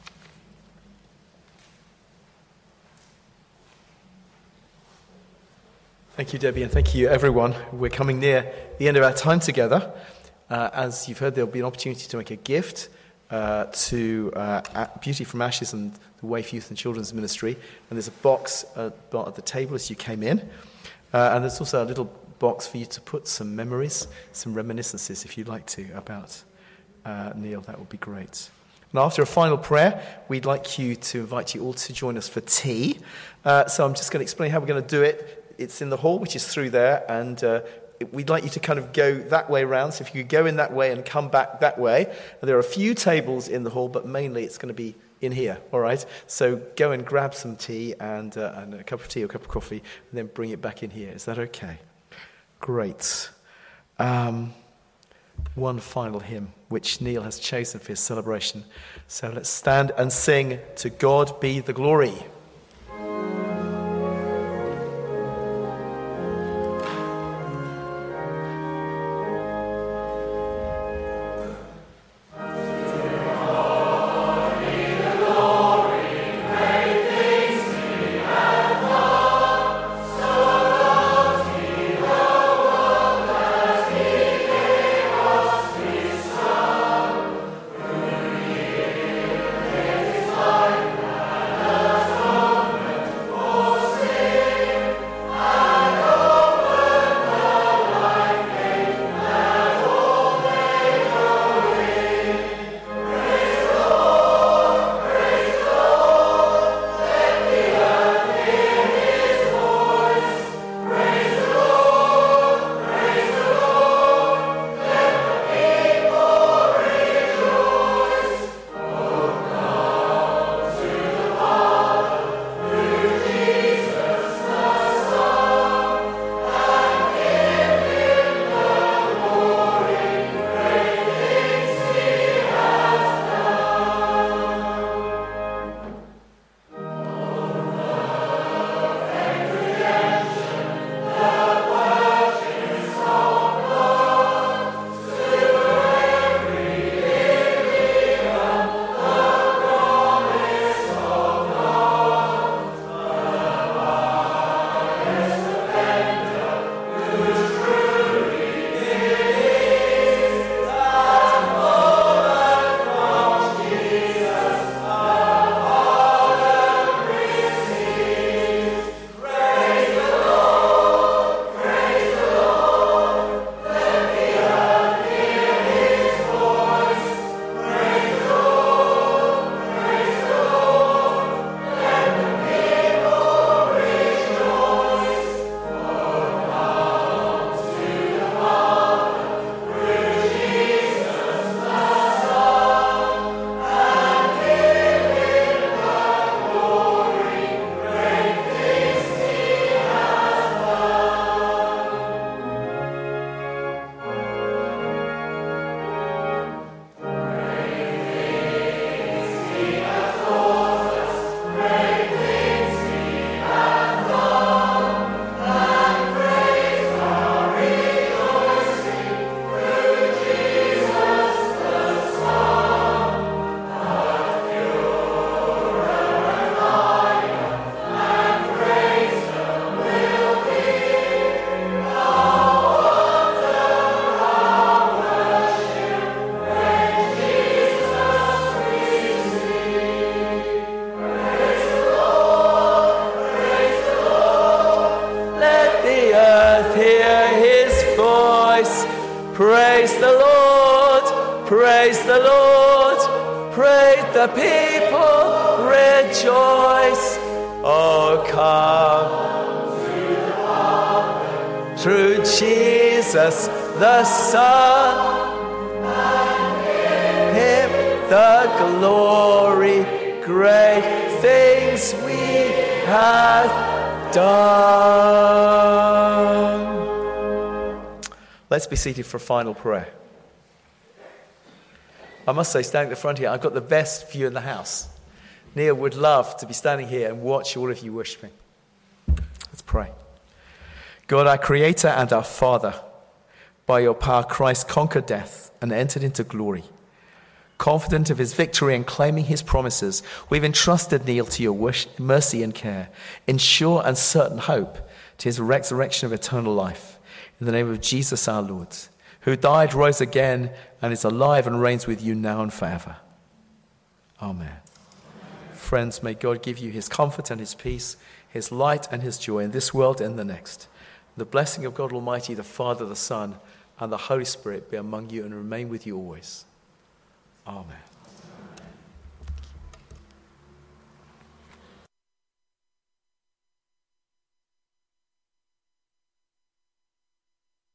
Thank you, Debbie, and thank you, everyone. We're coming near the end of our time together. Uh, as you've heard, there'll be an opportunity to make a gift uh, to uh, Beauty from Ashes and the Waif Youth and Children's Ministry. And there's a box uh, at the table as you came in. Uh, and there's also a little box for you to put some memories, some reminiscences, if you'd like to, about uh, Neil. That would be great. And after a final prayer, we'd like you to invite you all to join us for tea. Uh, so I'm just going to explain how we're going to do it. It's in the hall, which is through there, and uh, we'd like you to kind of go that way round. So if you could go in that way and come back that way. And there are a few tables in the hall, but mainly it's going to be in here, all right? So go and grab some tea and, uh, and a cup of tea or a cup of coffee, and then bring it back in here. Is that okay? Great. Um, one final hymn, which Neil has chosen for his celebration. So let's stand and sing "To God Be the Glory." Son, Praise the Lord. Praise the people. Rejoice. Oh, come through Jesus the Son. Him the glory. Great things we have done. Let's be seated for a final prayer. I must say, standing at the front here, I've got the best view in the house. Neil would love to be standing here and watch all of you worshiping. Let's pray. God, our Creator and our Father, by your power, Christ conquered death and entered into glory. Confident of his victory and claiming his promises, we've entrusted Neil to your wish, mercy and care, in sure and certain hope to his resurrection of eternal life. In the name of Jesus our Lord, who died, rose again, and is alive and reigns with you now and forever. Amen. Amen. Friends, may God give you his comfort and his peace, his light and his joy in this world and the next. The blessing of God Almighty, the Father, the Son, and the Holy Spirit be among you and remain with you always. Amen.